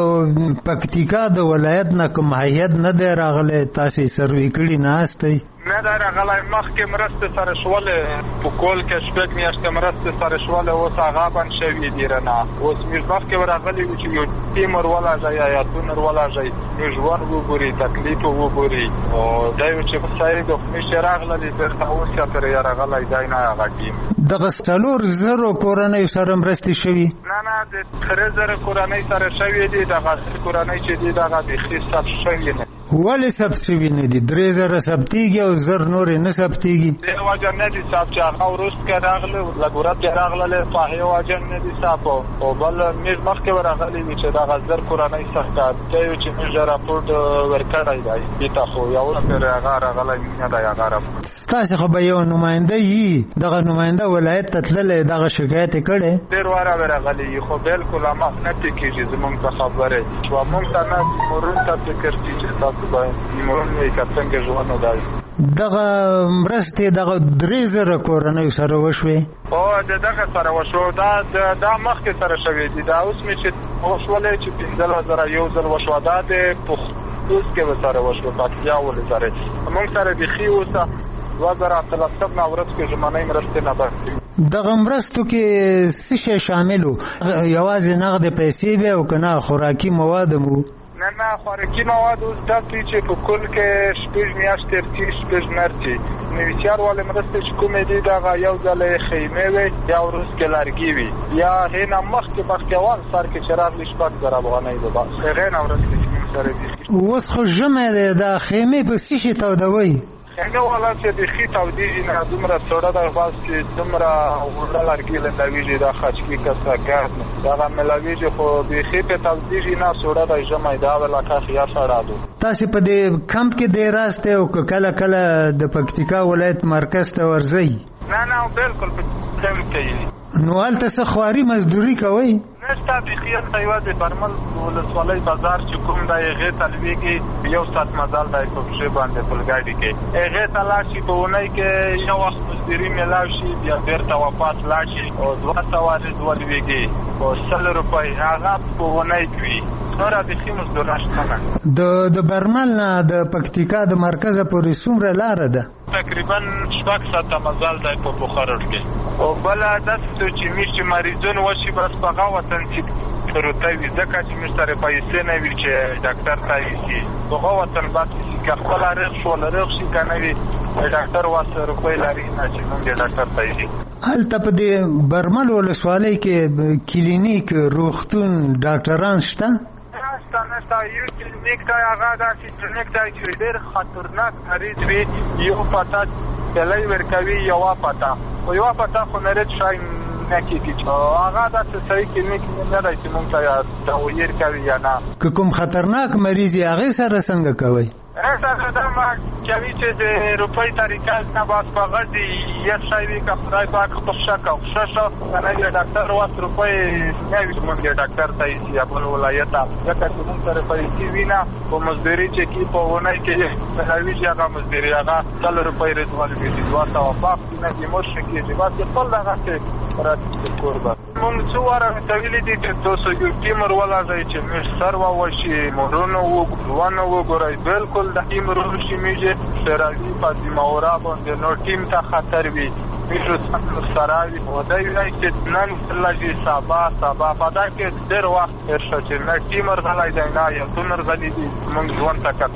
د پکتیکا د ولایت نه کوم هیات نه دی راغلی؟ تاسې سروې کړي نه استی؟ نه دا راغلی. مخکې مرستې سره شولې په کول کې شپږ میاشتې مرستې سره شولې. اوس هغه بند شوي دي رانه. اوس موږ مخکې راغلي وو چې یو ټیم ور ولږئ ایتونه ور ولږئ موږ ژوند وګوري تکلیف وګوري. او دا یو چې صحیح د خمیشې راغللي بېرته اوس یا پرې یې راغلی دی نه هغه ټیم. دغه څلور زرو کورنیو سره مرستې شوي؟ نه نه د درې زره کورنۍ سره شوي دي. دغه کورنۍ چې دي دغه بیخي ثبت شوي نه. ولې ثبت شوي نه دي؟ درې زره ثبتېږي او زر نورې نه ثبتېږي. دې وجه نه دي ثبت چې هغه وروسته راغلي لږ ورځې راغللې په هغې وجه نه دي ثبت. او بل موږ مخکې ورغلي وي چې دغه زر کورنۍ څخه دی چې موږ راپورټ ورکړی دی دې ته. خو یوه پرې هغه راغلی نه دی هغه راپورټ. ستاسې خو به یو نماینده یي. دغه نماینده ولایت ته تللی دغه شکایت یې کړی؟ ډېر واره ورغلي یي خو بالکل هماغه نه ټیکېږي زموږ په خبرې. چې موږ ته نه مرون ته فکر دي چې تاسو باید مرون وایي که څنګه ژوند دی. دغه مرستې دغه درې زره کورنیو سره وشوې؟ او د دغه سره وشو. دا دا مخکې سره شوې دي. دا اوس مې چې وشولې چې پنځلس زره یو ځل وشوه. دا د پختوس کې به سره وشوه پکتیا ولې سره موږ سره بیخي اوسه دوه زره اتلسم نه ورځ کې ژمنۍ مرستې نه بردي. دغه مرستو کې څه شی شامل و؟ یوازې نغدې پیسې وې او که نه خوراکي مواد هم و؟ نه نه خوراکي مواد اوس داسې چې په کل کې شپږ میاشتې ارتي شپږ نرتي نویچیار والې مرستې چې کومې دي دغه یو ځل یې خیمې وې یا وروسته لرګي وي یا هغې نه مخکې مخکې اول سر کې چې راغلي شپږ زره افغانۍ به بس هغې نه وروسته چې موږ سره دي. اوس خو ژمی دی. دا خیمې په څه شي تودوئ؟ خیمې والا چې بیخي تودېږي نه دومره سوړه ده بس چې دومره اوږده لرګي لنډوېږي دا خچکي کسه ګرد دغه ملوېږي خو بیخي پرې تودېږي نه سوړه ده ژمی دا ولکه خیا سړه ده. تاسې په دې کمپ کې دی راستی او که کله کله د پکتیکا ولایت مرکز ته ورځئ؟ نه نه بالکل په کمپ کې یې. نو هلته څه خواري مزدوري کوئ؟ نشته بیخي هلته یوازې برمل ولسوالۍ بازار چې کوم دی هغې ته لوېږي یو ساعت مزل دی په پښې باندې پلګاډي کې. هغې ته لاړ شي په اونۍ کې یو وخت مزدوري میلاو شي بیا بېرته واپس لاړ شي او دوه سوه دوه لوېږي په سل روپۍ هغه په اونۍ کې وي. نوره بیخي مزدوري شته نه. د برمل نه د پکتیکا د مرکزه پورې څومره لاره ده؟ تقریبا شپږ ساعته مزل دی په بخارو کې. او بله داسې چې موږ چې مریضون وشي بس په هغه وطن چې پروته وي ځکه چې موږ سره پیسې نه وي چې ډاکټر ته یوسي په هغه وطن بس که خپله رغ شو له رغ شي که نه وي ډاکټر واسه روپۍ لري نه چې موږ یې ډاکټر ته یوسي. هلته په دې برمل ولسوالۍ کې کلینیک روغتون ډاکټران شته؟ نشته نشته. یو کلینیک دی هغه داسې کلینیک دی چې ډېر خطرناک مریض وي یو پته پیلۍ ورکوي یوه پته خو یوه پته خو نرد شی نه کېږي هغه داسې صحیح کلینیک نه دی چې موږ ته دوایي ورکوي یا نه. که کوم خطرناک مریض یې هغې سره څنګه کوئ؟ هغه دا کوي چې د روپۍ طریقه نه بس په هغه دي یو شی وي که خدای پاک خوښه که خوښه شو که نه یې ډاکټر واس روپۍ نه وي چې موږ یې ډاکټر ته یوسي یا بل ولایت ته ځکه چې موږ سره پیسې وي نه په مزدوري چې کي په اونۍ کې ملاوېږي هغه مزدوري هغه سل روپۍ رضوان لوېږي دوه سوه پاک نه دي مشر کېږي بس یې خپل دغسې راځي کور به. موږ څو واره ورته ویلي دي چې تاسو یو ټیم ور ولږئ چې موږ سر ووشي مرونه ونه وګورئ. بالکل د ټیم ورور شي میږي شراوي فاطمه اورا باندې نو ټیم ته خطر وي میږو سره وي او دا وایي چې نن لږی سبا سبا په دا کې ډېر وخت تېر شو چې نه ټیم ورغلی دی نه یو ټیم ورغلی دي موږ ژوند ته کتنه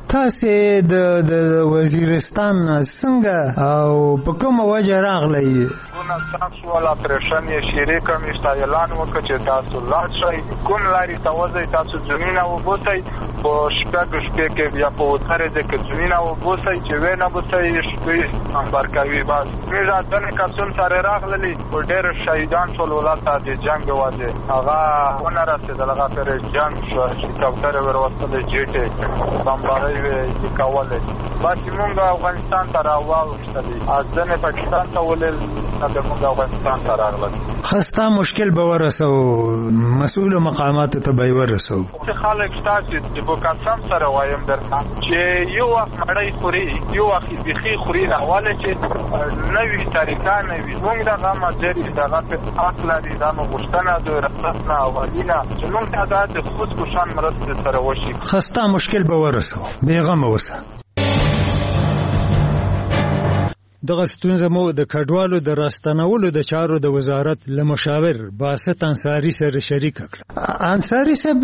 تاسو د د وزیرستان څنګه او په کومه وجه راغلی؟ ګونه تاسو ولا پرشن یې شری کمیشته اعلان وکړ چې تاسو لاړ شئ کوم لاري ته وځئ تاسو زمينه وبوسئ په شپږ شپې کې بیا په وتره د کې زمينه وبوسئ چې وینه بوسئ شپې انبار کوي بس میرا دنه کسون سره راغلي او ډېر شهیدان ټول ولادت د جنگ واځي هغه ونه رسېدل هغه پر جنگ شو چې کوتره وروستل جیټه بمبارۍ وی کوله بس موږ افغانستان ته راوښتل ځنه پاکستان ته ولل د موږ افغانستان ته راغلل خسته مشکل به ورسو مسؤل مقامات ته به ورسو چې خلک تاسو د بوکاسم سره وایم درته چې یو وخت مړی خوري یو وخت بيخي خوري راواله چې نوې طریقه نوې موږ دغه ماجری دغه په اصل لري دا نو غوښتنه د رسنه اولینه چې موږ ته د خود کوشان مرسته سره وشي خسته مشکل به ورسو بیغم اوسه دغه ستونزه مو د کډوالو د راستنولو د چارو د وزارت له مشاور باسط انصاری سره شریک کړ. انصاری صاحب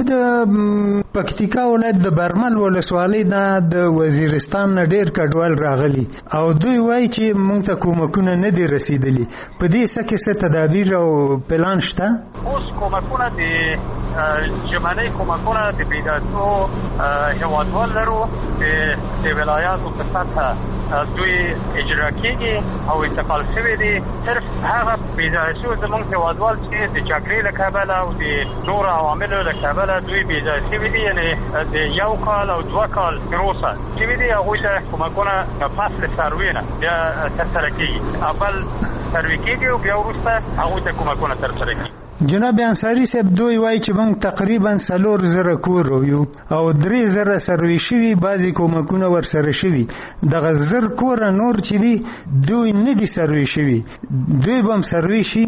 د پکتیکا ولایت د برمل ولسوالۍ نه د وزیرستان نه ډیر کډوال راغلي او دوی وایي چې موږ ته کومکونه نه دي رسیدلي. په دې سکه څه تدابیر او پلان شته؟ اوس کومکونه دي جمعنی کومکونه د پیداتو هوادوال لرو د ولایاتو په سطح دوی اجرا کیږي او انتقال شوی دي. صرف هغه پیدایشو زمونږ هوادوال چې د چاکري له کبله او د نور عواملو له کبله دوی پیدا شوي دي یعنی د یو کال او دوه کال تروسه شوي دي هغوی ته کومکونه فصل څاروي نه بیا ترسره کیږي اول څاروي کیږي او بیا وروسته هغوی ته کومکونه ترسره کیږي. جناب انصاری صاحب دوی وایي چې موږ تقریبا څلور زره کور یو او درې زره سروي شوي بعضې کومکونه ورسره شوي. دغه زر کوره نور چې دي دوی نه دي سروي شوي دوی به هم سروي شي.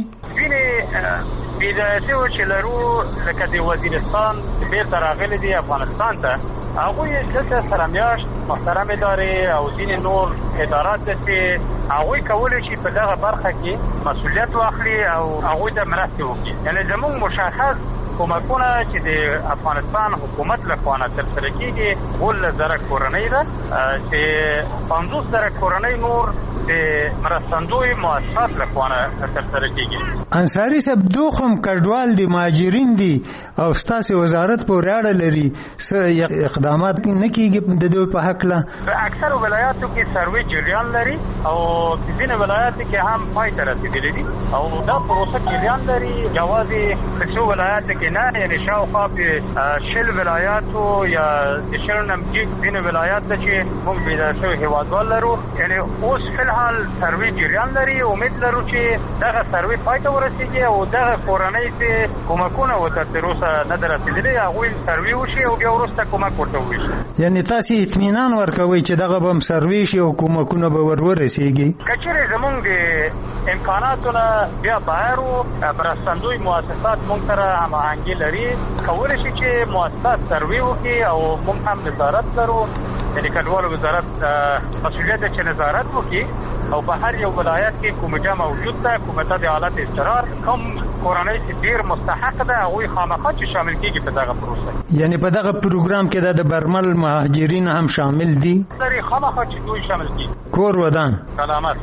ځینې پیدایشو چې لرو لکه د وزیرستان بیرته راغلي دي افغانستان ته هغوی دلته سره میاشت محترم ادارې او ځینې نور ادارات داسې هغوی کولی شي په دغه برخه کې مسؤلیت واخلي او هغوی ته مرستې وکړي. یعنې زموږ مشخص کومکونه چې د افغانستان حکومت لخوا نه ترسره کېږي اوولس زره کورنۍ ده چې پنځوس زره کورنۍ نور د مرستندوی مؤسسات لخوا نه ترسره کېږي. انصاري صاحب دوی هم کډوال دي مهاجرین دي او ستاسې وزارت پورې اړه لري څه اقدامات نه کېږي د دوی په هکله؟ په اکثرو ولایاتو کې سروي جریان لري او ځینې ولایاتو کې هم پای ته رسېدلي دي او دا پروسه جریان لري. یوازې په څو ولایاتو کې نه یعنې شاوخوا په شل ولایاتو یا د شل نه مجیب ځینې ولایات ته چې موږ پیدا شوي هېوادوال لرو یعنې اوس فلحال سروي جریان لري. امید لرو چې دغه سروي پای ته ورسېږي او دغه کورنۍ چې کومکونه ورته تر اوسه نه ده رسېدلي هغوی سروي وشي او بیا وروسته کومک ورته وویشي. یعنې تاسې اطمینان ورکوئ چې دغه به هم سروي شي او کومکونه به ور ورسېږي؟ که چېرې زموږ د امکاناتو نه بیا بهر و مرستندوی مؤسسات موږ سره هماهنګي لري کولی شي چې مؤسسات سروي وکړي او موږ هم نظارت لرو یعنې کډوالو وزارت مسؤلیت دی چې نظارت وکړي او په هر یو ولایت کې کومجه موجود ده کومته د حالت اضطرار کوم کورنۍ چې ډېر مستحق ده هغوی خامخا چې شامل کېږي په دغه پروسه. یعنې په دغه پروګرام کې د برمل مهاجرین هم شامل دي؟ لري خامخا چې دوی شامل کېږي. کور ودان سلامت.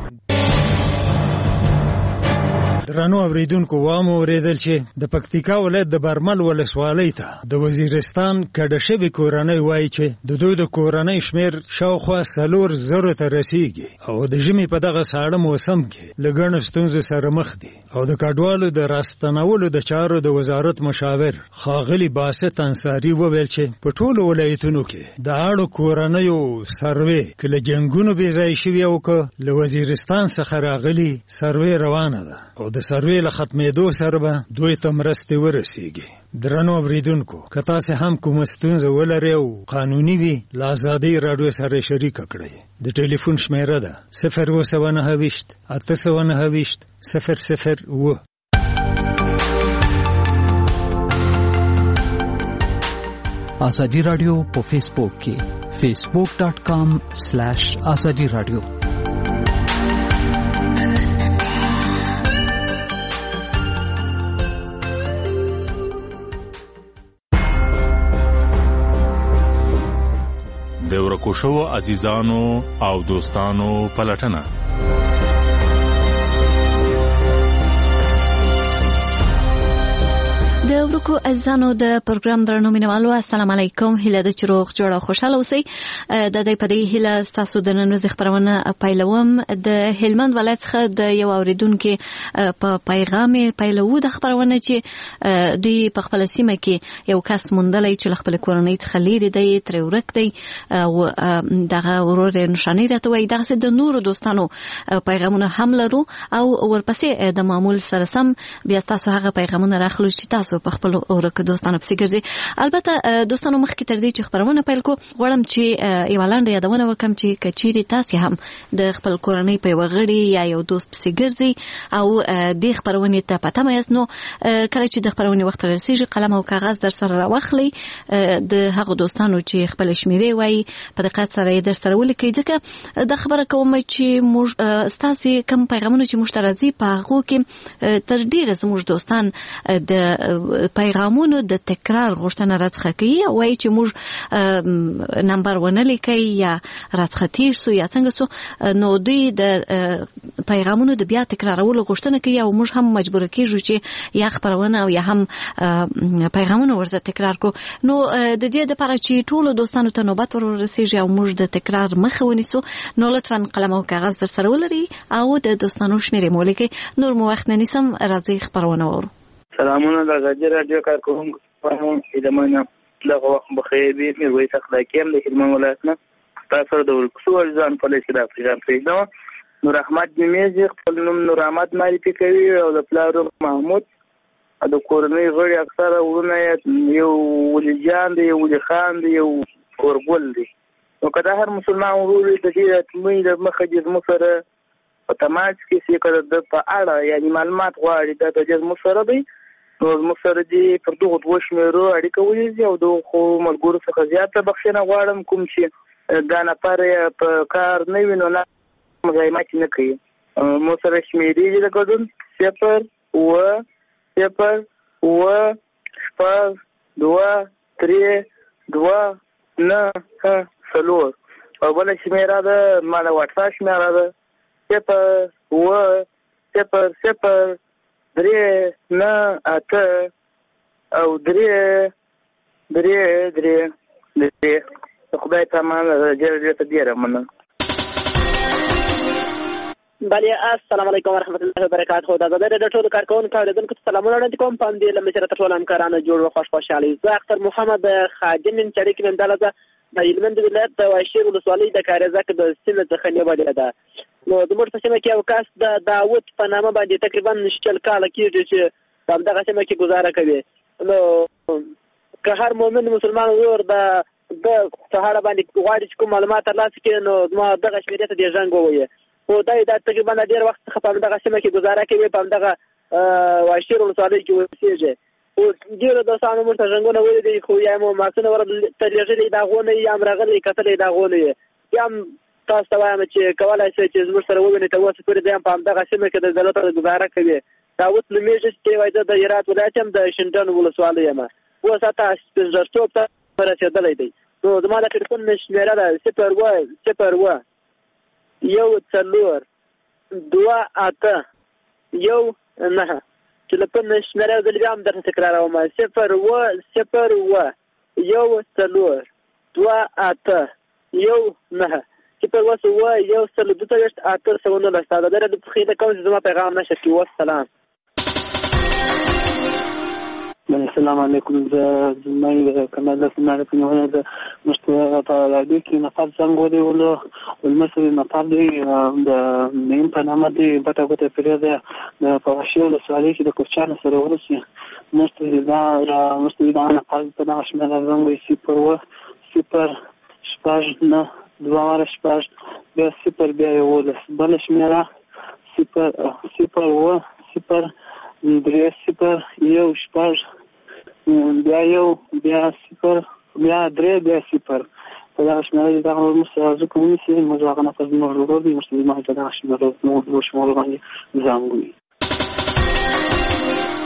درنو اوریدونکو وامو اوریدل چې د پکتیکا ولایت د برمل ولسوالۍ ته د وزیرستان کډه شوې کورنۍ وایي چې د دوی د کورنۍ شمیر شاوخوا څلور زرو ته رسیږي او د ژمي په دغه ساړه موسم کې له ګڼو ستونزو سره مخ دي او د کډوالو د راستنولو د چارو د وزارت مشاور ښاغلي باسط انصاري وویل چې په ټولو ولایتونو کې د اړو کورنیو سروې که له جنګونو بې ځای شوي او که له وزیرستان څخه راغلي سروې روانه ده او د سروې له ختمېدو سره به دوی ته مرستې ورسیږي. درنو اوریدونکو که تاسې هم کومه ستونزه ولرئ او قانوني وي له ازادۍ راډیو سره شریکه کړئ. د ټلیفون شمیره ده صفر اوه سوه نهه ویشت اته سوه نهه ویشت صفر صفر اوه. ازادي راډیو په فیسبوک کې فیسبوک ډاٹ کام سلیش ازادي راډیو. د ورکو شوو عزیزانو او دوستانو پلټنه. د ورکو عزیزانو د پروګرام درنو مینوالو السلام علیکم. هیله ده چې روغ جوړ او خوشاله اوسئ. د دې په دې هیله ستاسو د نن ورځې خبرونه پیلوم. د هلمند ولایت څخه د یو اوریدونکو په پیغام پیلو د خبرونه چې دوی په خپل سیمه کې یو کس موندلی چې خپل کورنۍ څخه لري دی تر ورک دی او دغه ورور نشانی راته وایي. دغه د نورو دوستانو پیغامونه هم لرو او ورپسې د معمول سره سم بیا تاسو هغه پیغامونه راخلو چې تاسو په خپل اورکه دوستانو پسې ګرځي. البته دوستانو مخکې تر دې چې خبرونه پیل کو غواړم چې یو لاندې یادونه وکم چې کچيري تاسو هم د خپل کورنۍ په وغړي یا یو دوست پسې ګرځي او د خبرونه ته پته مې نو کله چې د خبرونه وخت رسیږي قلم او کاغذ در سره راوخلي د هغه دوستانو چې خپل شمیرې وایي په دقت سره در سره ولیکي. ځکه د خبره کوم چې موږ تاسو کوم پیغامونه چې مشترکي په هغه کې تر ډیره زموږ دوستان د پیغامونو د تکرار غوښتنه راڅخه کوي او وايي چې موږ نمبر ونه لیکي یا راڅخه تیر سو یا څنګه سو نو دوی د پیغامونو د بیا تکرارولو غوښتنه کوي او موږ هم مجبور کیږو چې یا خبرونه او یا هم پیغامونه ورته تکرار کو. نو د دې لپاره چې ټول دوستانو ته نوبت ورسیږي او موږ د تکرار مخه ونیسو نو لطفا قلم او کاغذ در سره ولري او د دوستانو شمیرې مو لیکي. نور مو وخت نه نیسم راځي خبرونه ورو. سلامونه د غږی رادیو کارکونکو په ادمانه دغه وخت بخیر وي. مې وایي اخلاقی هم د هلمند ولایت نه تاسو د ورکسو ځان په لسی د افغان پرېږدم. نور احمد میمزي خپل نوم نور احمد معرفي کوي او د پلار محمود د کورنۍ غړي اکثره ورونه یو ولي جان دی یو ولي خان دی یو ورګل دی. نو کله هر مسلمان ورور د دې تمې د مخه د مسره په تماس کې چې کړه د په اړه یعنی معلومات غواړي د دې مسره دی نو مسره دی پر دغه دوه شمیرو اړیکه ولې او د خو ملګرو څخه زیاته بخښنه غواړم کوم چې دا نه پاره په کار نه وینو نه مزاحمت نه کوي. مسره شمیرې د کوډون صفر و صفر و شپږ دوه درې دوه نه څلور او بل شمیره ده مالا واتساپ شمیره ده صفر و صفر صفر درې نه اته او درې درې درې درې خدای ته مانه ډېر ډېر ته ډېره مننه. بله السلام علیکم ورحمت الله وبرکاته. دا د ډېر ټولو کارکونکو اوریدونکو ته سلامونه وړاندې کوم. په دې لمه سره ټول همکارانو جوړ او خوش خوشاله. زه اختر محمد خادم من شریک من دلته د هلمند ولایت د واشیر ولسوالۍ د کارزک د سیمې څخه نیولې ده. نو د موږ په سیمه کې یو کس د داوود په نامه باندې تقریبا شل کاله کېږي چې په همدغه سیمه کې گزاره کوي. نو که هر مؤمن مسلمان ورور د د سهار باندې غواړي چې کوم معلومات ترلاسه کړي نو زما دغه شمیرې ته دې زنګ ووایي. خو دا دا تقریبا ډېر وخت څخه په همدغه سیمه کې گزاره کوي په همدغه واشیر ولسوالۍ کې اوسېږي. او ډېرو دوستانو موږ ته زنګونه ولیدي خو یا مو ماسونه ورته لېږلي د هغو نه یې هم راغلي کتلي د هغو نه یې یا هم تاسو ته وایم چې کولی شئ چې زموږ سره ووینئ تر اوسه پورې دی هم په همدغه سیمه کې د دولت ګزاره کوي. داود نومېږي چې وایي زه د هرات ولایت یم د شینډن ولسوالۍ یم. اوس حتی سپینځرتوب ته رسېدلی دی. نو زما د ټلیفون شمېره ده صفر اووه صفر اووه یو څلور دوه اته یو نهه. ټلیفون شمېره یو ځل بیا هم درته تکراروم صفر اووه صفر اووه یو څلور دوه اته یو نهه صفر اووه اووه یو سل دوه څلوېښت اته سوه نولس. دا د ډېرې خیله کوم چې زما پیغام نشر کړي. والسلام. السلام علیکم. زه زمای کمال سماره په نوونه د مشترک په راډیو کې نفر څنګه ودی ولو ولمسه نفر دی د نیم په نامه دی پټه کوته پیریده د پوښیو د سوالې چې د کوچانو سره ورسي مستری دا را مستری دا نه پال په نامه شمه راغلی صفر و صفر شپږ نه دوه واره شپږ بیا صفر بیا یولس بل شمیره صفر صفر و صفر درې صفر یو شپږ بیا یو بیا صفر بیا درې بیا صفر په دغه شمیره دغه موږ زه کوم چې موږ هغه نه پز موږ ورو دي موږ ما ته دغه شمیره موږ شمول باندې زنګوي.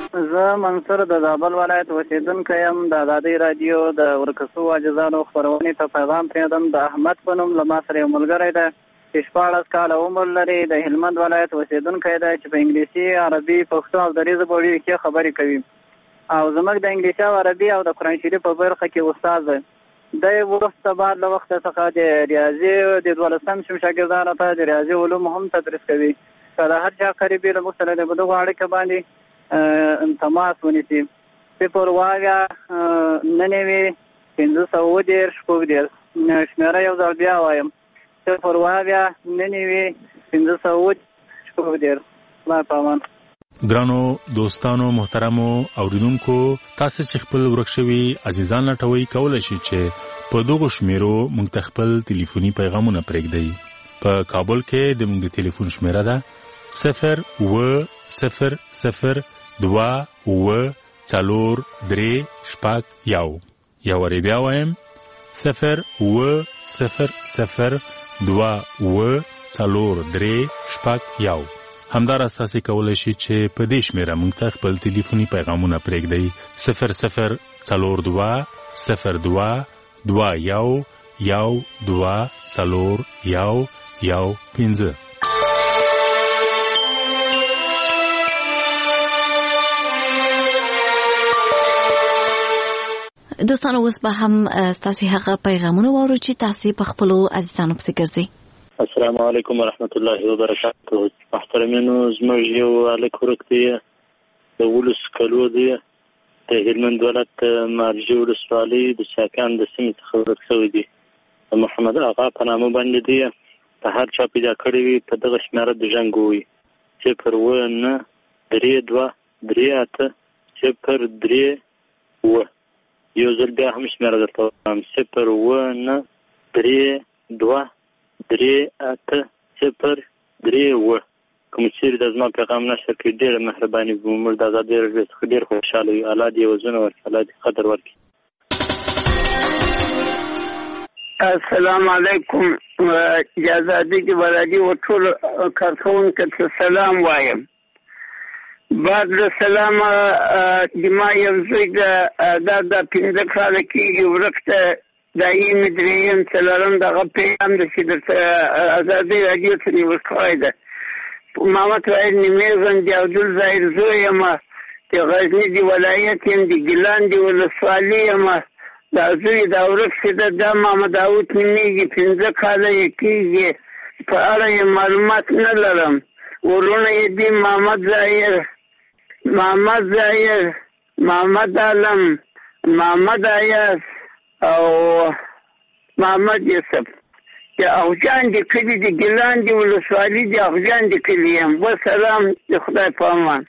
زه منصور د زابل ولایت اوسېدونکی یم. د ازادۍ راډیو د ورکسو عاجزانو خپرونې ته پیغام پرېږدم. د احمد په نوم له ما سره یو ملګری دی چې شپاړس کاله عمر لري. د هلمند ولایت اوسېدونکی دی چې په انګلیسي، عربي، پښتو او دري ژبو ډېرې خبرې کوي او زموږ د انګلیسي او عربي او د قرآن شریف په برخه کې استاد دی. دی وروسته بعد له وخته څخه د ریاضي د دولسم شم شاګردانو ته د ریاضي علوم هم تدریس کوي. که د هر چا قریبي له موږ سره د دغو اړیکه باندې تماس ونیسي. صفر واګه نهه نوي پنځه سوه دېرش شپږ دېرش شمېره یو ځل بیا وایم صفر واګه نهه نوي پنځه سوه شپږ دېرش. خدای په امان. ګرانو دوستانو محترمو اوریدونکو، تاسو چې خپل ورک شوي عزیزان لټوي کولای شئ چې په دغو شمیرو موږ ته خپل ټلیفوني پیغامونه پرېږدئ. په کابل کې د موږ د ټلیفون شمیره ده صفر اوه صفر صفر دوه اوه څلور درې شپږ یو. یا وری بیا وایم صفر اوه صفر صفر دوه اوه څلور درې شپږ یو. همداراز تاسو کولای شئ چې په دې شمیره موږ ته خپل ټلیفوني پیغامونه پرېږدئ صفر صفر څلور دوه صفر دوه دوه یو یو دوه څلور یو یو پنځه. دوستانو اوس به هم ستاسو هغه پیغامونه واورو چې تاسو په خپلو عزیزانو پسې ګرځئ. السلام علیکم ورحمت الله وبرکاته. محترمینو، زموږ یو هلک ورک دی د ولس کلو دی د هلمند ولایت مارجې ولسوالۍ د چاکان د سیمې څخه ورک شوی دی. د محمد آغا په نامه باندې دی. په هر چا پیدا کړی وي په دغه شمېره د ژوند وي صفر اوه نهه درې دوه درې اته صفر درې اوه. یو ځل بیا هم شمېره درته وایم صفر اوه نهه درې دوه درې اته صفر درې اوه. کوم چیرې د زما پیغام نشر کړي ډېره مهرباني به موږ د ازادۍ راډیو څخه ډېر خوشحاله یو. الله دې وزونه ورکړي، الله دې قدر ورکړي. السلام علیکم. د ازادۍ راډیو ټول کارکوونکو ته سلام وایم. بعد له سلامه د ما یو زوی دا د پنځه کاله کېږي ورک ته دایم دریم څلورم دغه پیغام د چې د ازادۍ راډیو ته نیول کړی ده. محمد وحید نیمېزن د عبدالظاهر زوی یم. د غزني د ولایت یم. د ګیلان د ولسوالۍ یم. دا زوی دا ورک شي ده دا محمد داود نومېږي. پنځه کاله یې کېږي. په اړه یې معلومات نه لرم. ورونه یې دي محمد ظاهر، محمد ظاهر، محمد عالم، محمد ایاز او محمد یوسف. د اغجان د کلي د ګیلان د ولسوالۍ د اغجان د کلي یم. وسلام، د خدای په امان.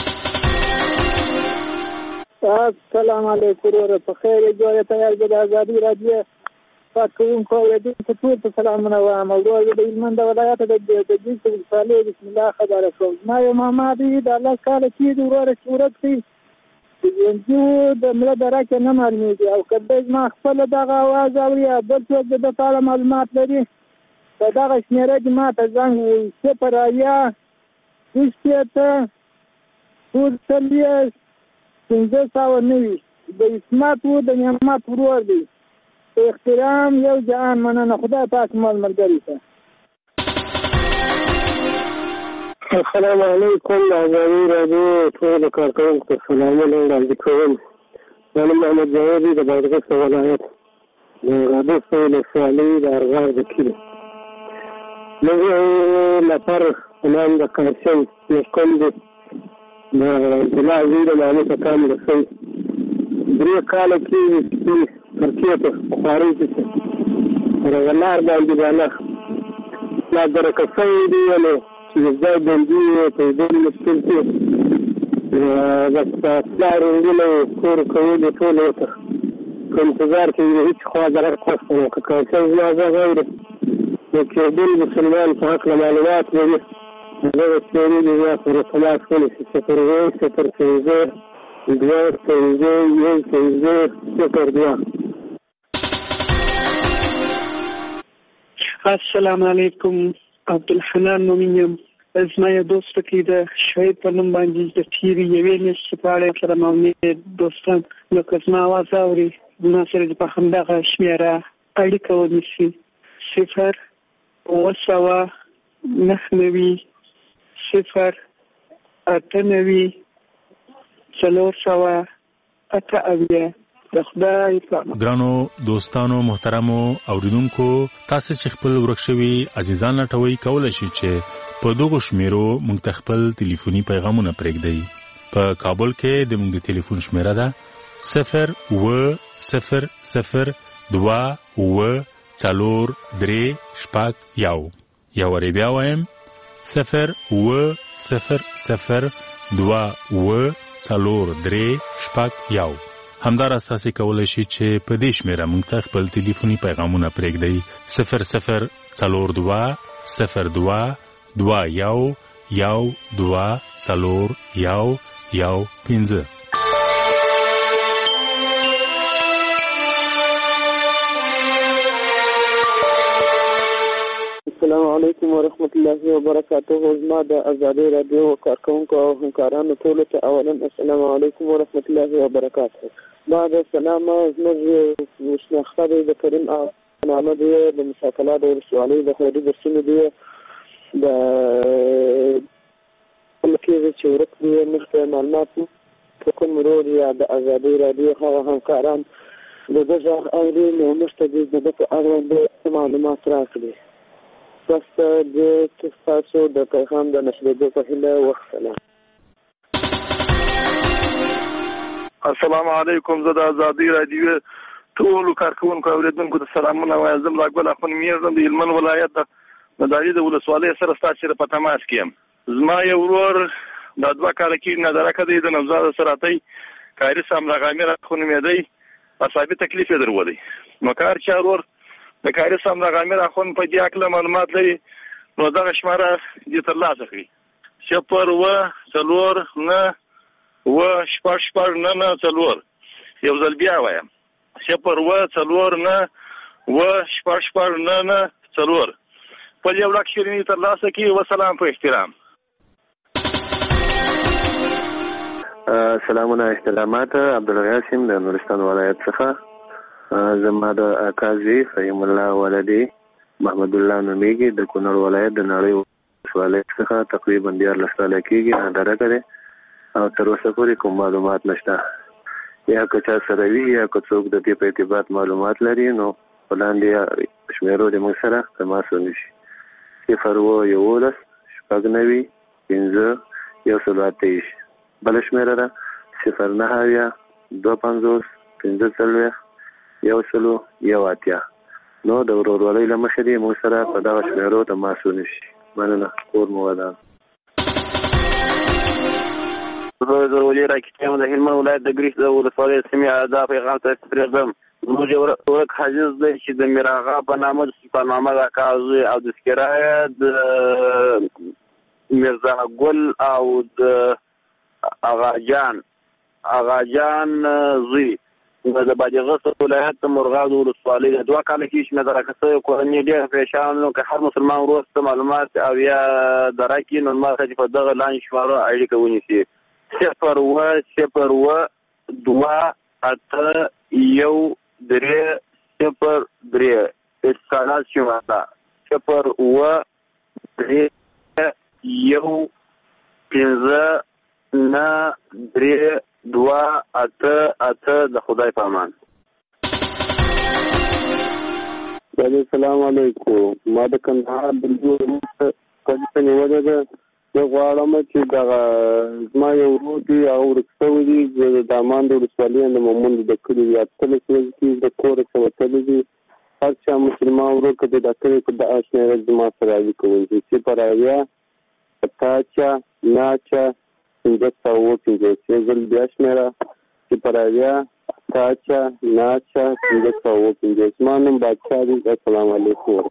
السلام علیکم وروره. په خیر جوړه تیار د ازادۍ راډیو کارکوونکو اوریدونکو ټول ته سلامونه وایم. ورور د هلمند ولایت د دجیل ولسوالۍ بسم الله خبره کوم. ما یو ماما دی د الله کاله کېږي وروره چې ورک شي ژوندي د مړه دره کې نه معلومېږي. او که دی زما خپله دغه اواز اوري یا بل څوک د ده په اړه معلومات لري په دغه شمېره کې ما ته زنګ ووایي صفر اویا شپږ شپېته څلور څلوېښت پنځه سوه نوي. د عصمت و د نعمت ورور دی. په احترام یو جهان مننه. خدای پاک مال ملګري ته. السلام علیکم. ازادۍ راډیو ټولو کارکوونکو ته سلامونه وړاندې کوم. زه محمد جاوید د بادغیس ولایت د رادس ولسوالۍ د ارغار د کلي. موږ نفر نام د قاسم مسکن دی د عبدالله زوی د مامې په کام رسوي. درې کاله کېږي چې ترکیې ته خوارۍ کې پر هغه لار باندې بالا لا درکه شوی دی نو چې ځای بندي په ډېر مشکل کې بس پلار نجونې کور کولو ټول ورته په انتظار کې د هېڅ خوا ضرر خوښ نه. که کاسم زما غږ اوري نو کېدل مسلمان په هکله معلومات لري دغه څېړنې د زما سره تماس ونیسي. صفر اوه صفر پنځه دوه پنځه یو پنځه صفر دوه. السلام علیکم. عبدالحنان نومیم. زما یو دوست کې د شهید په نوم باندې د تیرې یوې میاشتې په اړه سره مونږ دوستان نو که زما اواز اوري ما سره په همدغه شمېره اړیکه ونیسي صفر اوه سوه نهه نوي صفر اته نوي څلور سوه اته اویا د خدای په ګرانو دوستانو محترمو اوریدونکو تاسو چې خپل ورک شوي عزیزان لټوي کولای شئ چې په دغه شمیرو موږ ته خپل ټلیفوني پیغامونه پرېږدئ په کابل کې د موږ د ټلیفون شمیره ده صفر اوه صفر صفر دوه اوه څلور درې شپږ یو یا وری بیا وایم صفر اوه صفر صفر دوه اوه څلور درې شپږ یو همداراز تاسو کولای شئ چې په دې شمیره موږ ته خپل ټلیفوني پیغامونه پرېږدئ صفر صفر څلور دوه صفر دوه دوه یو یو دوه څلور یو یو پنځه. السلام علیکم ورحمت الله وبرکاته. زما د ازادي رادیو کارکونکو او همکارانو ټولو ته اولا السلام علیکم ورحمت الله وبرکاته. بعد السلام زموږ شناخته دی د کریم نامه دی د مشاکلات د ولسوالۍ د خیري درسونه دی د ملکې چې ورک دی مخته معلومات په کوم رول یا د ازادي رادیو هغه همکاران د دغه اوري نو مشته دی د په اړه د معلومات راکړي. تاسو د تاسو د پیغام د نشریدو په هیله وختله. السلام علیکم. زه د ازادي رادیو ټولو کارکونکو اوریدونکو ته سلامونه وایم. زه ملاګل اخون میرزم د هلمند ولایت د مداري د ولسوالۍ سره ستاسو سره په تماس کې یم. زما یو ورور د دوه کاله کې نظرکه دی د نوزاد سراتۍ کاري ساملا غامر اخون میدی اصابي تکلیف یې درولي نو کار چا ورور د کاري ساملا غامر اخون په دې اړه معلومات لري نو دا شماره دې ترلاسه کړي صفر و څلور نه و شپږ شپږ نه نه څلور یو ځل بیا وایم صفر و څلور نه و شپږ شپږ نه نه څلور په یو لک شیرینی ترلاسه کړي. وسلام په احترام. سلامونه احترامات. عبدالغاسم د نورستان ولایت څخه. زما د اکازي فیم الله ولدي محمد الله نومیږي د کونړ ولایت د نړۍ ولایت څخه تقریبا دیارلس کاله کېږي نظرکه دی او تر اوسه پورې کوم معلومات نشته. یا که چا سره وي یا که څوک د دې په ارتباط معلومات لري نو په لاندې شمیرو د موږ سره تماس ونیسي. صفر اووه یولس شپږ نوي پنځه یو سل اته ایس. بله شمیره ده صفر نهه اویا دوه پنځوس پنځه څلوېښت یو سلو یو اتیا. نو د ورورولۍ له مخې دې موږ سره په دغه شمیرو تماس ونیسي. مننه. کور مو ودان. زه د ولې راکټیم د هلمند ولایت د ګریس د ولسوالۍ سیمې دا پیغام ته پرېږدم. زموږ یو ورک حاجز دی چې د میراغا په نامه د سلطان محمد اکا زوی او د سکرایه د میرزا ګل او د اغاجان اغاجان زوی د باجغس ولایت د مرغاد ولسوالۍ د دوه کاله کې چې مې درکسه کورنۍ ډېر پریشان نو که هر مسلمان وروسته معلومات او یا درکې نو ما ته په دغه لاندې شماره اړیکه ونیسي. صفر و صفر و دوه اته یو درې صفر درې اسکالات شماره صفر و درې یو پنځه نه درې دوه اته اته د خدای په امان. السلام علیکم. ما د کندهار بلجور کله نیولې ده. زه غواړم چې دغه زما یو ورور دی هغه ورک شوی دی د دامان د ولسوالۍ د مومند د کلي د اتلس ورځې کې د کور څخه وتلی دی. هر چا مسلمان ورور که د ډاکټرې په دغه شمېره زما سره اړیکه ونیسي. صفر اویا اته اچه نه اچه پنځه سوه اووه پنځوس. یو ځل بیا شمېره صفر اویا اته اچه نه اچه پنځه سوه اووه پنځوس. زما نوم بادشاه دی. السلام علیکم.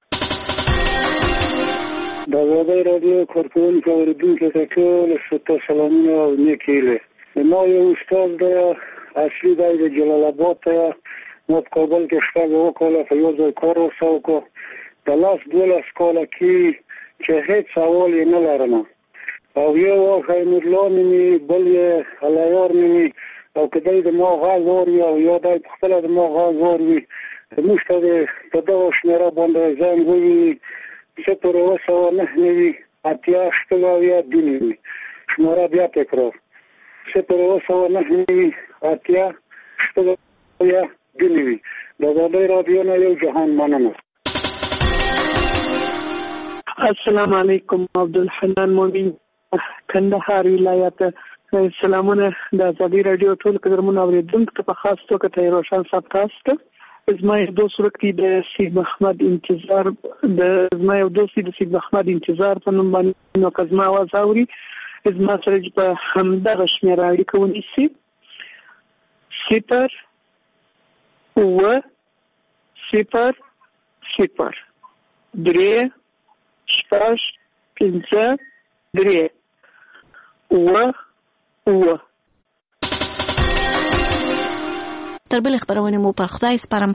د ازادي رادیو کارکونکو اوریدونکو ته ټول ستاسو سلامونه او نیکې هیلې. ما یو استاد دی اصلي دی د جلال آباد ته. ما په کابل کې شپږ اووه کاله په یو ځای کار ورسره وکړو. د لاس دولس کاله کې چې هیڅ سوال یې نه لرم او یو وخت نورلا نومي بل یې هلیار نومي او که دی د ما غږ واوري او یا دی پخپله د ما غږ واوري موږ ته د په دغه شمېره باندې زنګ ووي صفر اوه سوه نهه نوي اتیا شپږ اویا دوه نوي شمېره بیا تکرار صفر اوه سوه نهه نوي اتیا شپږ اویا دوه نوي د ازادۍ راډیو نه یو جهان مننه. السلام علیکم. عبدالحنان مومن، کندهار ولایت. سلامونه د ازادۍ راډیو ټول قدرمنو اورېدونکو ته په خاص توګه ته روشن صاحب تاسو ته زما یو دوست ورکړي د سید محمد انتظار د زما یو دوست د سید محمد انتظار په نوم باندې نو که زما اواز اوري زما سره په همدغه شمېره اړیکه ونیسي صفر اوه صفر صفر درې شپږ پنځه درې اوه اوه. تر بل خبرونه مو پر خدای سپارم.